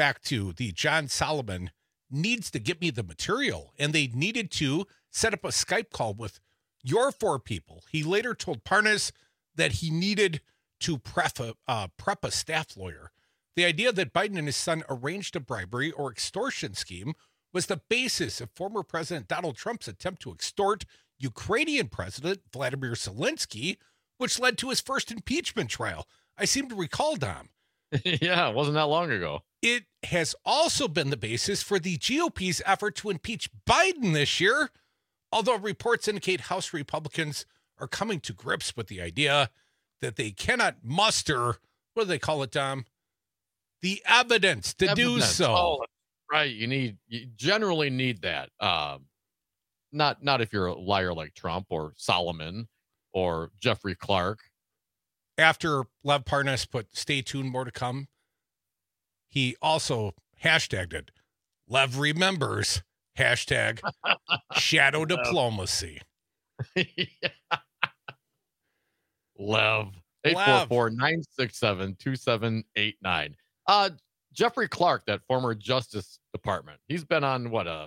back to the John Solomon needs to get me the material, and they needed to set up a Skype call with your four people. He later told Parnas that he needed to prep a, uh, prep a staff lawyer. The idea that Biden and his son arranged a bribery or extortion scheme was the basis of former President Donald Trump's attempt to extort Ukrainian President Vladimir Zelensky, which led to his first impeachment trial. I seem to recall, Dom. Yeah, it wasn't that long ago. It has also been the basis for the G O P's effort to impeach Biden this year, although reports indicate House Republicans are coming to grips with the idea that they cannot muster, what do they call it, Dom? The evidence to Evidence. do so. Oh, right. You need, you generally need that. Um, not, not if you're a liar like Trump or Solomon or Jeffrey Clark. After Lev Parnas put "Stay tuned, more to come," he also hashtagged it. Lev remembers hashtag shadow diplomacy. Lev eight four four, nine six seven, two seven eight nine. Uh, Jeffrey Clark, that former Justice Department, he's been on what a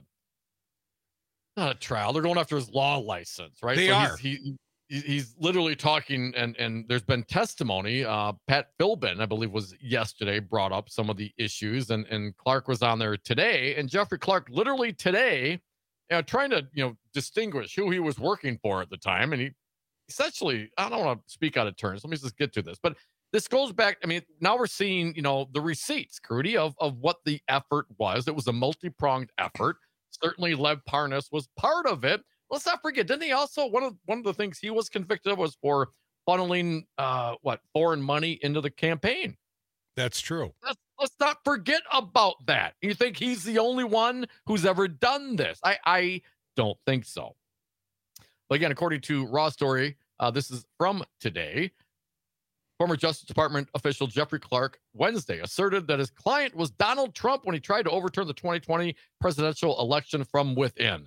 not a trial. They're going after his law license, right? They so are. He's, he, He's literally talking, and and there's been testimony. Uh, Pat Philbin, I believe, was yesterday brought up some of the issues, and and Clark was on there today, and Jeffrey Clark literally today, you know, trying to you know distinguish who he was working for at the time, and he essentially, I don't want to speak out of turn, so let me just get to this, but this goes back. I mean, now we're seeing you know the receipts, Crudy, of of what the effort was. It was a multi-pronged effort. Certainly, Lev Parnas was part of it. Let's not forget, didn't he also, one of one of the things he was convicted of was for funneling, uh, what, foreign money into the campaign. That's true. Let's, let's not forget about that. You think he's the only one who's ever done this? I, I don't think so. But again, according to Raw Story, uh, this is from today. Former Justice Department official Jeffrey Clark Wednesday asserted that his client was Donald Trump when he tried to overturn the twenty twenty presidential election from within.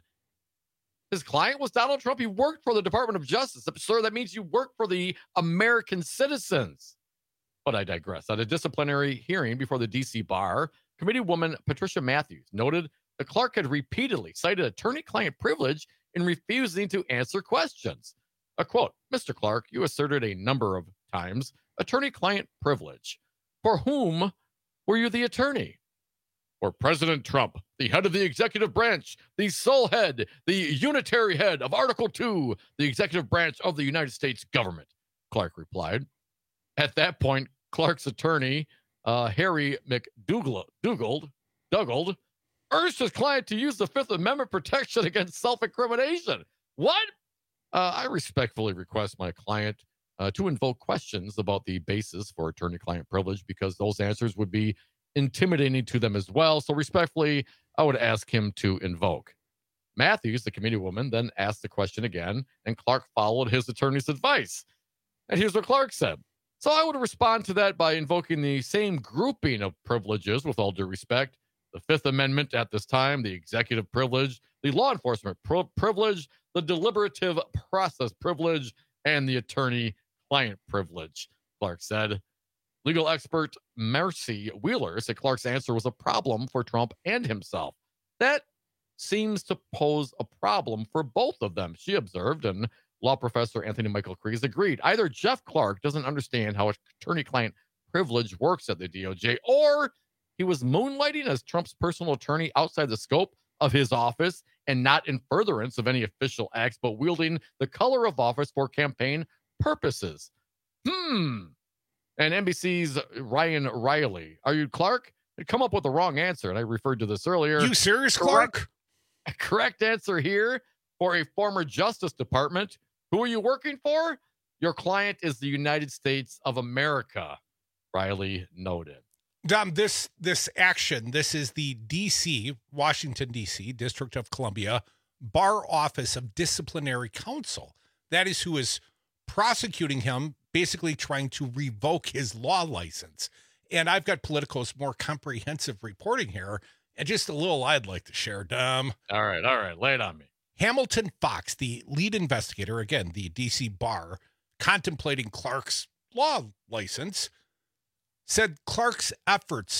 His client was Donald Trump. He worked for the Department of Justice. Sir, that means you work for the American citizens. But I digress. At a disciplinary hearing before the D C bar, Committeewoman Patricia Matthews noted that Clark had repeatedly cited attorney-client privilege in refusing to answer questions. A quote, Mister Clark, you asserted a number of times attorney-client privilege. For whom were you the attorney? For President Trump, the head of the executive branch, the sole head, the unitary head of Article two, the executive branch of the United States government, Clark replied. At that point, Clark's attorney, uh, Harry McDougald, Dougald, Dougald, urged his client to use the Fifth Amendment protection against self-incrimination. What? Uh, I respectfully request my client uh, to invoke questions about the basis for attorney-client privilege because those answers would be intimidating to them as well. So respectfully, I would ask him to invoke. Matthews, the committee woman, then asked the question again, and Clark followed his attorney's advice. And here's what Clark said. So I would respond to that by invoking the same grouping of privileges, with all due respect. The Fifth Amendment at this time, the executive privilege, the law enforcement pri- privilege, the deliberative process privilege, and the attorney-client privilege, Clark said. Legal expert Mercy Wheeler said Clark's answer was a problem for Trump and himself. That seems to pose a problem for both of them, she observed, and law professor Anthony Michael Crees agreed. Either Jeff Clark doesn't understand how attorney-client privilege works at the D O J, or he was moonlighting as Trump's personal attorney outside the scope of his office and not in furtherance of any official acts, but wielding the color of office for campaign purposes. Hmm. And N B C's Ryan Riley. Are you Clark? They come up with the wrong answer, and I referred to this earlier. You serious, correct, Clark? Correct answer here for a former Justice Department. Who are you working for? Your client is the United States of America, Riley noted. Dom, this this action, this is the D C, Washington, D C, District of Columbia, Bar Office of Disciplinary Counsel. That is who is prosecuting him, basically trying to revoke his law license. And I've got Politico's more comprehensive reporting here, and just a little I'd like to share, Dom. All right, all right, lay it on me. Hamilton Fox, the lead investigator, again, the D C bar, contemplating Clark's law license, said Clark's efforts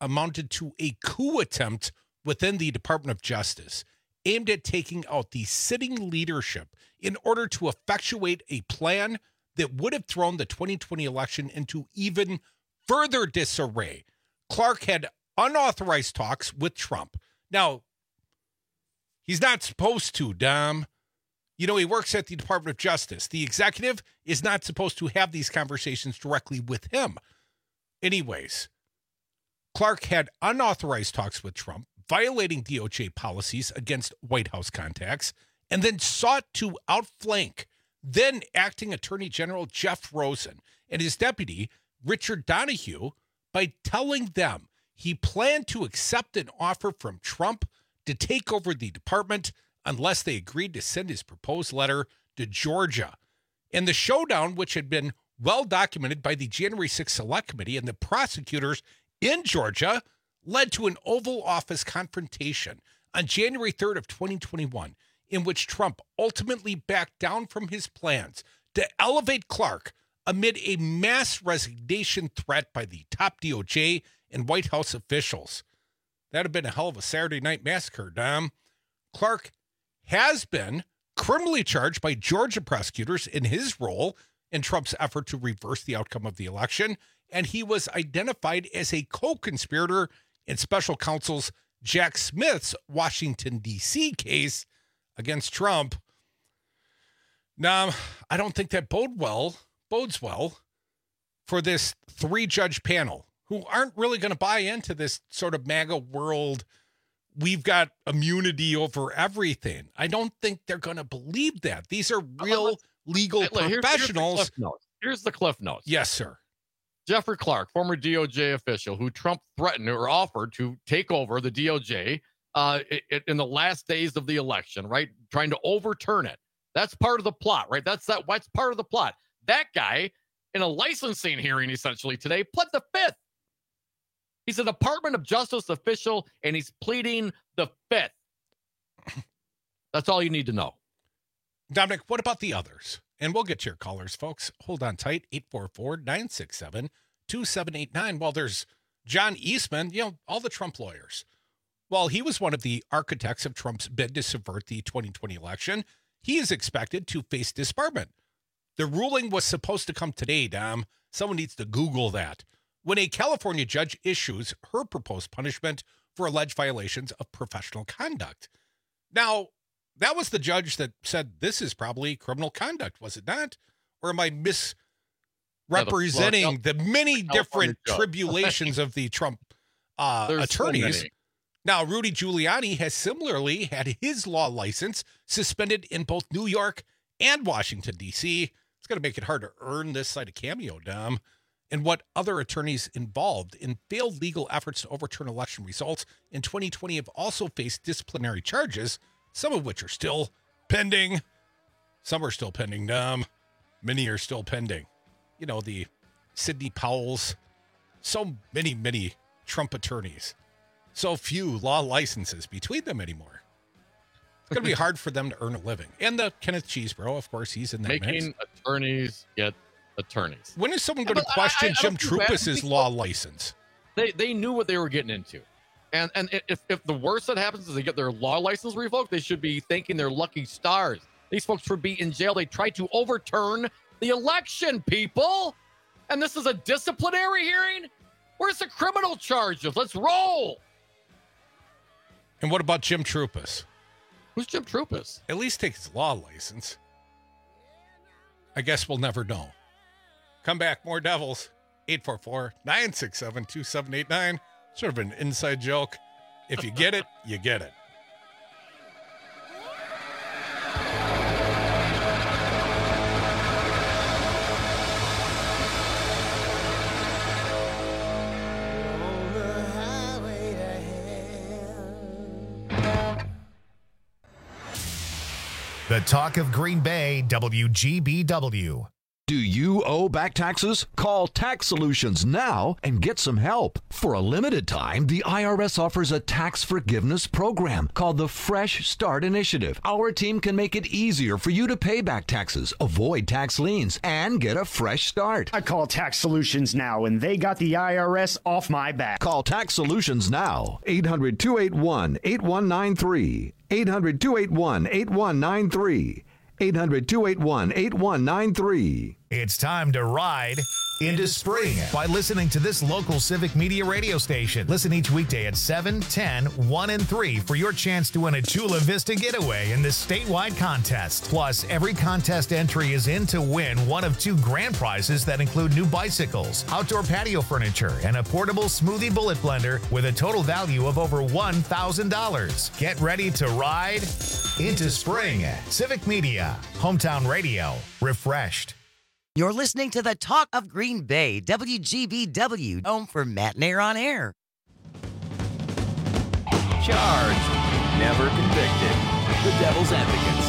amounted to a coup attempt within the Department of Justice aimed at taking out the sitting leadership in order to effectuate a plan that would have thrown the twenty twenty election into even further disarray. Clark had unauthorized talks with Trump. Now, he's not supposed to, Dom. You know, he works at the Department of Justice. The executive is not supposed to have these conversations directly with him. Anyways, Clark had unauthorized talks with Trump, violating D O J policies against White House contacts, and then sought to outflank then acting Attorney General Jeff Rosen and his deputy, Richard Donahue, by telling them he planned to accept an offer from Trump to take over the department unless they agreed to send his proposed letter to Georgia. And the showdown, which had been well documented by the January sixth Select Committee and the prosecutors in Georgia, led to an Oval Office confrontation on January third of twenty twenty-one, in which Trump ultimately backed down from his plans to elevate Clark amid a mass resignation threat by the top D O J and White House officials. That'd have been a hell of a Saturday night massacre, Dom. Clark has been criminally charged by Georgia prosecutors in his role in Trump's effort to reverse the outcome of the election, and he was identified as a co-conspirator in special counsel's Jack Smith's Washington, D C case against Trump. Now, I don't think that bode well, bodes well for this three-judge panel who aren't really going to buy into this sort of MAGA world. We've got immunity over everything. I don't think they're going to believe that. These are real legal Hey, look, here's- professionals. Here's the, cliff notes. Here's the cliff notes. Yes, sir. Jeffrey Clark, former D O J official who Trump threatened or offered to take over the D O J uh, i- in the last days of the election, right? Trying to overturn it. That's part of the plot, right? That's that. What's part of the plot? That guy, in a licensing hearing essentially today, pled the fifth. He's a Department of Justice official, and he's pleading the fifth. That's all you need to know. Dominic, what about the others? And we'll get to your callers, folks. Hold on tight, eight four four, nine six seven, two seven eight nine. Well, there's John Eastman, you know, all the Trump lawyers. While he was one of the architects of Trump's bid to subvert the twenty twenty election, he is expected to face disbarment. The ruling was supposed to come today, Dom. Someone needs to Google that. When a California judge issues her proposed punishment for alleged violations of professional conduct. Now, that was the judge that said this is probably criminal conduct, was it not? Or am I misrepresenting Yeah, the, the many different judge. tribulations of the Trump uh, There's so attorneys? many. Now, Rudy Giuliani has similarly had his law license suspended in both New York and Washington, D C. It's going to make it hard to earn this side of Cameo, Dom. And what other attorneys involved in failed legal efforts to overturn election results in twenty twenty have also faced disciplinary charges, some of which are still pending. Some are still pending, Dom. Many are still pending. You know, the Sidney Powell's, so many, many Trump attorneys. So few law licenses between them anymore. It's going to be hard for them to earn a living. And the Kenneth Chesebro, of course, he's in that Making mix. attorneys get attorneys. When is someone going Yeah, to but I- question I- I Jim don't feel bad Troupas's because law license? They they knew what they were getting into. And and if, if the worst that happens is they get their law license revoked, they should be thanking their lucky stars. These folks should be in jail. They tried to overturn the election, people. And this is a disciplinary hearing? Where's the criminal charges? Let's roll. And what about Jim Troupas? Who's Jim Troupas? At least take his law license. I guess we'll never know. Come back, more Devils. eight four four, nine six seven, two seven eight nine. Sort of an inside joke. If you get it, you get it. The Talk of Green Bay, W G B W. Do you owe back taxes? Call Tax Solutions now and get some help. For a limited time, the I R S offers a tax forgiveness program called the Fresh Start Initiative. Our team can make it easier for you to pay back taxes, avoid tax liens, and get a fresh start. I call Tax Solutions now, and they got the I R S off my back. Call Tax Solutions now. eight hundred, two eight one, eight one nine three. eight hundred, two eight one, eight one nine three. eight hundred, two eight one, eight one nine three. It's time to ride into spring by listening to this local Civic Media radio station. Listen each weekday at seven, ten, one, and three for your chance to win a Chula Vista getaway in this statewide contest. Plus, every contest entry is in to win one of two grand prizes that include new bicycles, outdoor patio furniture, and a portable smoothie bullet blender with a total value of over one thousand dollars. Get ready to ride into spring. Civic Media, hometown radio, refreshed. You're listening to the Talk of Green Bay, W G B W, home for Matt Nair on Air. Charged, never convicted. The Devil's Advocates.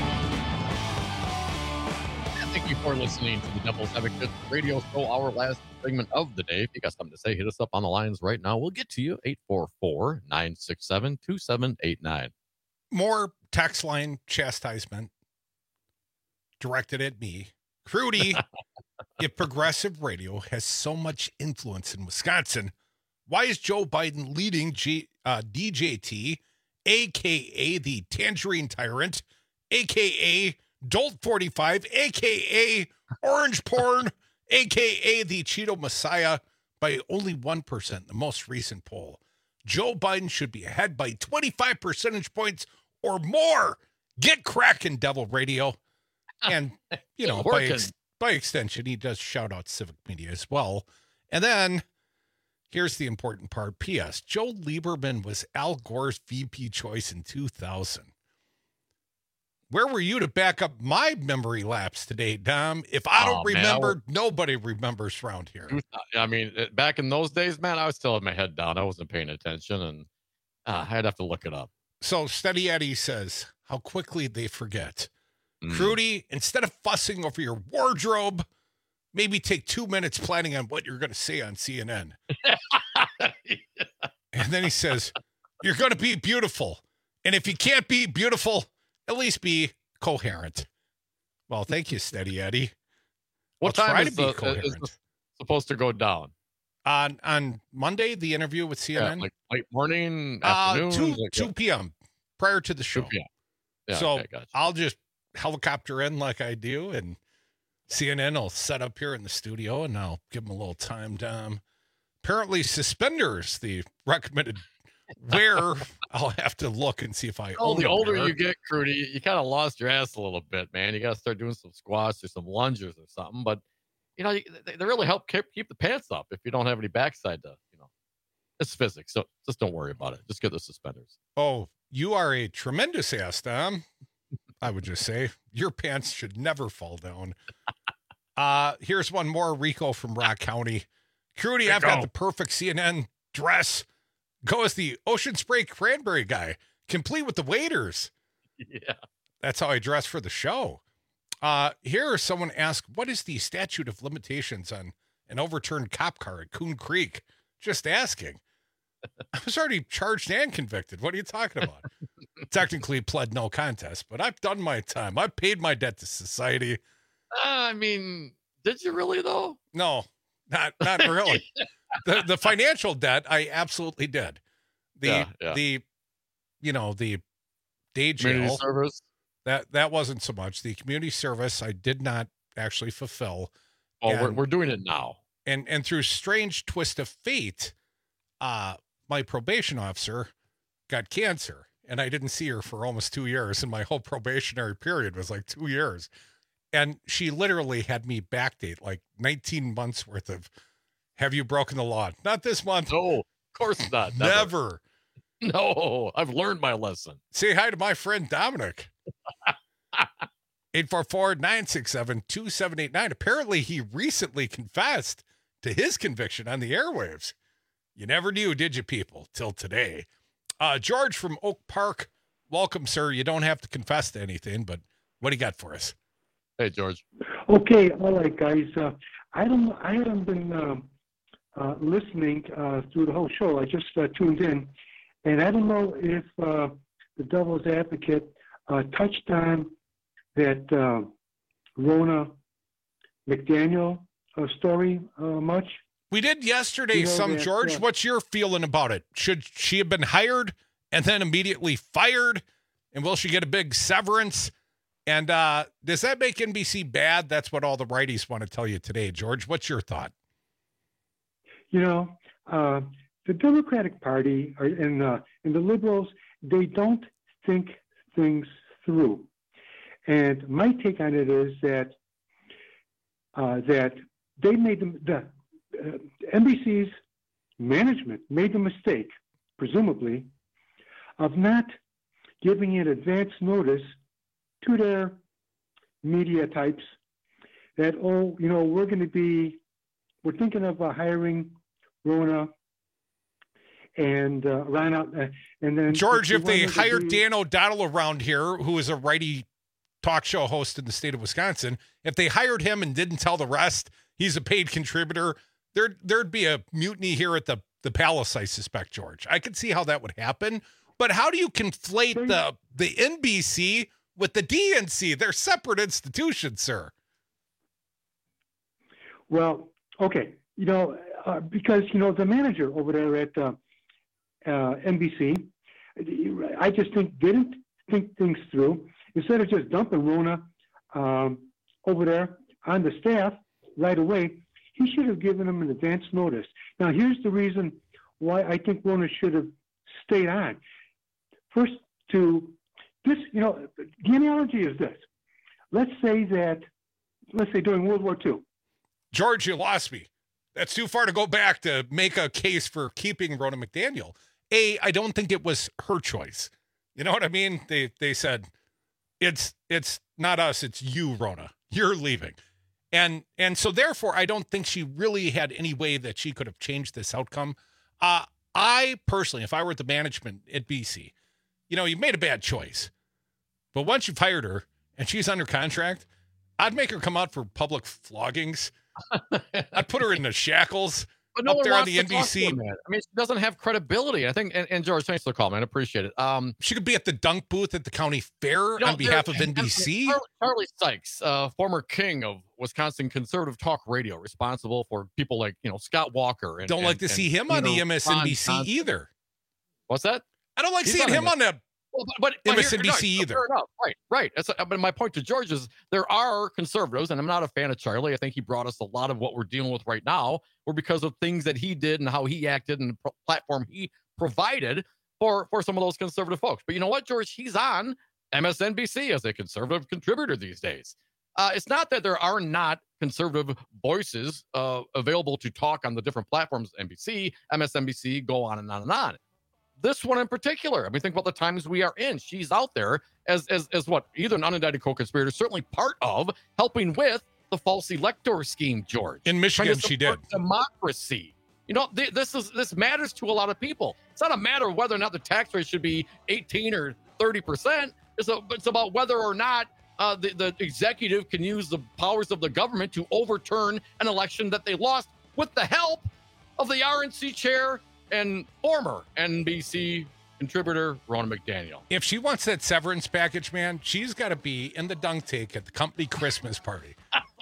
Thank you for listening to the Devil's Advocates radio show, our last segment of the day. If you got something to say, hit us up on the lines right now. We'll get to you, eight four four, nine six seven, two seven eight nine. More text line chastisement directed at me. Crudy, if progressive radio has so much influence in Wisconsin, why is Joe Biden leading G, uh, D J T, a k a the Tangerine Tyrant, a k a. Dolt forty-five, a k a. Orange Porn, a k a the Cheeto Messiah, by only one percent in the most recent poll? Joe Biden should be ahead by twenty-five percentage points or more. Get cracking, Devil Radio. And, you know, by, ex- by extension, he does shout out Civic Media as well. And then here's the important part. P S. Joe Lieberman was Al Gore's V P choice in two thousand. Where were you to back up my memory lapse today, Dom? If I don't Oh, man, remember, I was- nobody remembers around here. I mean, it- back in those days, man, I was still had my head down. I wasn't paying attention, and uh, I'd have to look it up. So Steady Eddie says, how quickly they forget. Mm. Crudy, instead of fussing over your wardrobe, maybe take two minutes planning on what you're going to say on C N N. And then he says, you're going to be beautiful. And if you can't be beautiful, at least be coherent. Well, thank you, Steady Eddie. What I'll time try is, to be the, coherent. is this supposed to go down? On on Monday, the interview with C N N? Yeah, like late morning, uh, afternoon? two, like two what? p.m. prior to the show. two p.m. Yeah, so okay, gotcha. I'll just helicopter in like I do, and C N N will set up here in the studio, and I'll give them a little time down. Apparently, suspenders, the recommended wear. I'll have to look and see if I Oh, own the a older pair. you get, Crudy, you, you kind of lost your ass a little bit, man. You got to start doing some squats or some lunges or something. But, you know, you, they, they really help keep, keep the pants up if you don't have any backside to, you know. It's physics, so just don't worry about it. Just get the suspenders. Oh, you are a tremendous ass, Dom. I would just say your pants should never fall down. Uh, here's one more, Rico from Rock County. Crudy, I've got Rico. the perfect C N N dress. Go as the Ocean Spray Cranberry guy, complete with the waiters. Yeah. That's how I dress for the show. Uh, here, someone asked, what is the statute of limitations on an overturned cop car at Coon Creek? Just asking. I was already charged and convicted. What are you talking about? Technically pled no contest, but I've done my time. I've paid my debt to society. Uh, I mean, did you really, though? No, not not really. the the financial debt, I absolutely did. The Yeah, yeah. the you know, the day Community jail service? that that wasn't so much. The community service I did not actually fulfill. Oh, we're, And- we're doing it now. and and through strange twist of fate, uh, my probation officer got cancer, and I didn't see her for almost two years, and my whole probationary period was like two years, and she literally had me backdate like nineteen months worth of. Have you broken the law? Not this month. No, of course not. Never. No, I've learned my lesson. Say hi to my friend Dominic. eight four four, nine six seven, two seven eight nine. Apparently, he recently confessed to his conviction on the airwaves. You never knew, did you, people, till today. Uh, George from Oak Park, welcome, sir. You don't have to confess to anything, but what do you got for us? Hey, George. Okay, all right, guys. Uh, I don't. I haven't been uh, uh, listening uh, through the whole show. I just uh, tuned in, and I don't know if uh, the Devil's Advocate uh, touched on that uh, Rona McDaniel uh, story uh, much. We did yesterday You know some, that, George. uh, What's your feeling about it? Should she have been hired and then immediately fired? And will she get a big severance? And uh, does that make N B C bad? That's what all the righties want to tell you today, George. What's your thought? You know, uh, the Democratic Party are, and, uh, and the liberals, they don't think things through. And my take on it is that uh, that they made the, the uh, N B C's management made the mistake, presumably, of not giving an advance notice to their media types that, oh, you know, we're going to be, we're thinking of uh, hiring Rona and uh, Rana, uh, and then George, if they wanted to hired be- Dan O'Donnell around here, who is a righty talk show host in the state of Wisconsin, if they hired him and didn't tell the rest, he's a paid contributor, there, there'd be a mutiny here at the, the Palace, I suspect, George. I could see how that would happen. But how do you conflate the, the N B C with the D N C? They're separate institutions, sir. Well, okay, you know, uh, because, you know, the manager over there at uh, uh, N B C, I just think didn't think things through. Instead of just dumping Rona um, over there on the staff right away, he should have given them an advance notice. Now, here's the reason why I think Rona should have stayed on. First, to this, you know, the analogy is this. Let's say that, let's say during World War Two. George, you lost me. That's too far to go back to make a case for keeping Rona McDaniel. A, I don't think it was her choice. You know what I mean? They they said, it's it's not us, it's you, Rona. You're leaving. And and so therefore, I don't think she really had any way that she could have changed this outcome. Uh, I personally, if I were at the management at B C, you know, you made a bad choice. But once you've hired her and she's under contract, I'd make her come out for public floggings. I'd put her in the shackles But no up one there on wants the to N B talk C. to him, man. I mean, she doesn't have credibility. I think, and, and George, thanks for the call, man. I appreciate it. Um, she could be at the dunk booth at the county fair you know, on behalf of there- N B C. Charlie, Charlie Sykes, uh, former king of Wisconsin conservative talk radio, responsible for people like, you know, Scott Walker. And, Don't and- like to and, see him you on the know, M S N B C Ron Johnson. either. What's that? I don't like He's seeing not him in on the Well, but, but, but M S N B C here- no, either. Fair enough. Right, right. That's, but my point to George is there are conservatives, and I'm not a fan of Charlie. I think he brought us a lot of what we're dealing with right now were because of things that he did and how he acted and the pro- platform he provided for, for some of those conservative folks. But you know what, George? He's on M S N B C as a conservative contributor these days. Uh, it's not that there are not conservative voices uh, available to talk on the different platforms, N B C, M S N B C, go on and on and on. This one in particular, I mean, think about the times we are in. She's out there as as as what, either an unindicted co-conspirator, certainly part of helping with the false elector scheme, George. In Michigan, Trying to she did. support democracy. You know, th- this is this matters to a lot of people. It's not a matter of whether or not the tax rate should be eighteen or thirty percent. It's a, it's about whether or not uh, the the executive can use the powers of the government to overturn an election that they lost with the help of the R N C chair and former N B C contributor Rona McDaniel. If she wants that severance package, man, she's got to be in the dunk tank at the company Christmas party.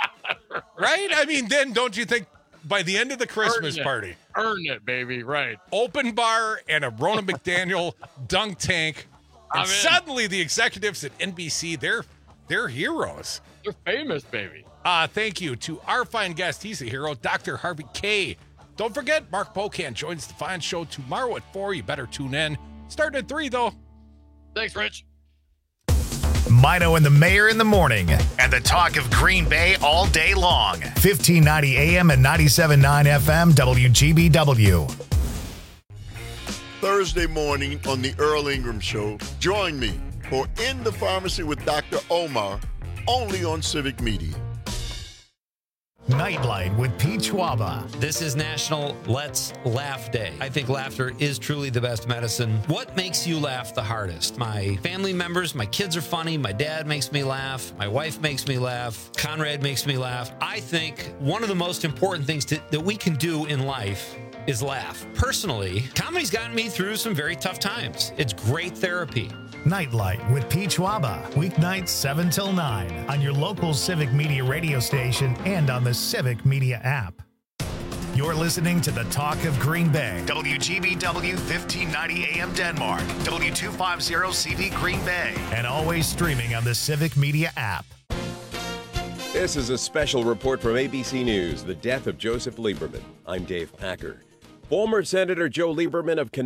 Right? I mean, then don't you think by the end of the Christmas Earn it. party, Earn it, baby. Right. open bar and a Rona McDaniel dunk tank, and I'm in. suddenly the executives at N B C, they're they're heroes. They're famous, baby. Uh, thank you to our fine guest. He's a hero, Doctor Harvey K. Don't forget, Mark Pocan joins the fine show tomorrow at four. You better tune in. Starting at three, though. Thanks, Rich. Mino and the Mayor in the morning, and the talk of Green Bay all day long. fifteen ninety A M and ninety-seven point nine F M, W G B W. Thursday morning on the Earl Ingram Show, join me for In the Pharmacy with Doctor Omar, only on Civic Media. Nightlight with Pete Schwaba. This is National Let's Laugh Day. I think laughter is truly the best medicine. What makes you laugh the hardest? My family members, my kids are funny, my dad makes me laugh, my wife makes me laugh, Conrad makes me laugh. I think one of the most important things to, that we can do in life is laugh. Personally, comedy's gotten me through some very tough times. It's great therapy. Nightlight with Pete Schwaba. Weeknights seven till nine on your local Civic Media radio station and on the Civic Media app. You're listening to the Talk of Green Bay. W G B W fifteen ninety A M Denmark. W two fifty C V Green Bay. And always streaming on the Civic Media app. This is a special report from A B C News, the death of Joseph Lieberman. I'm Dave Packer. Former Senator Joe Lieberman of Connecticut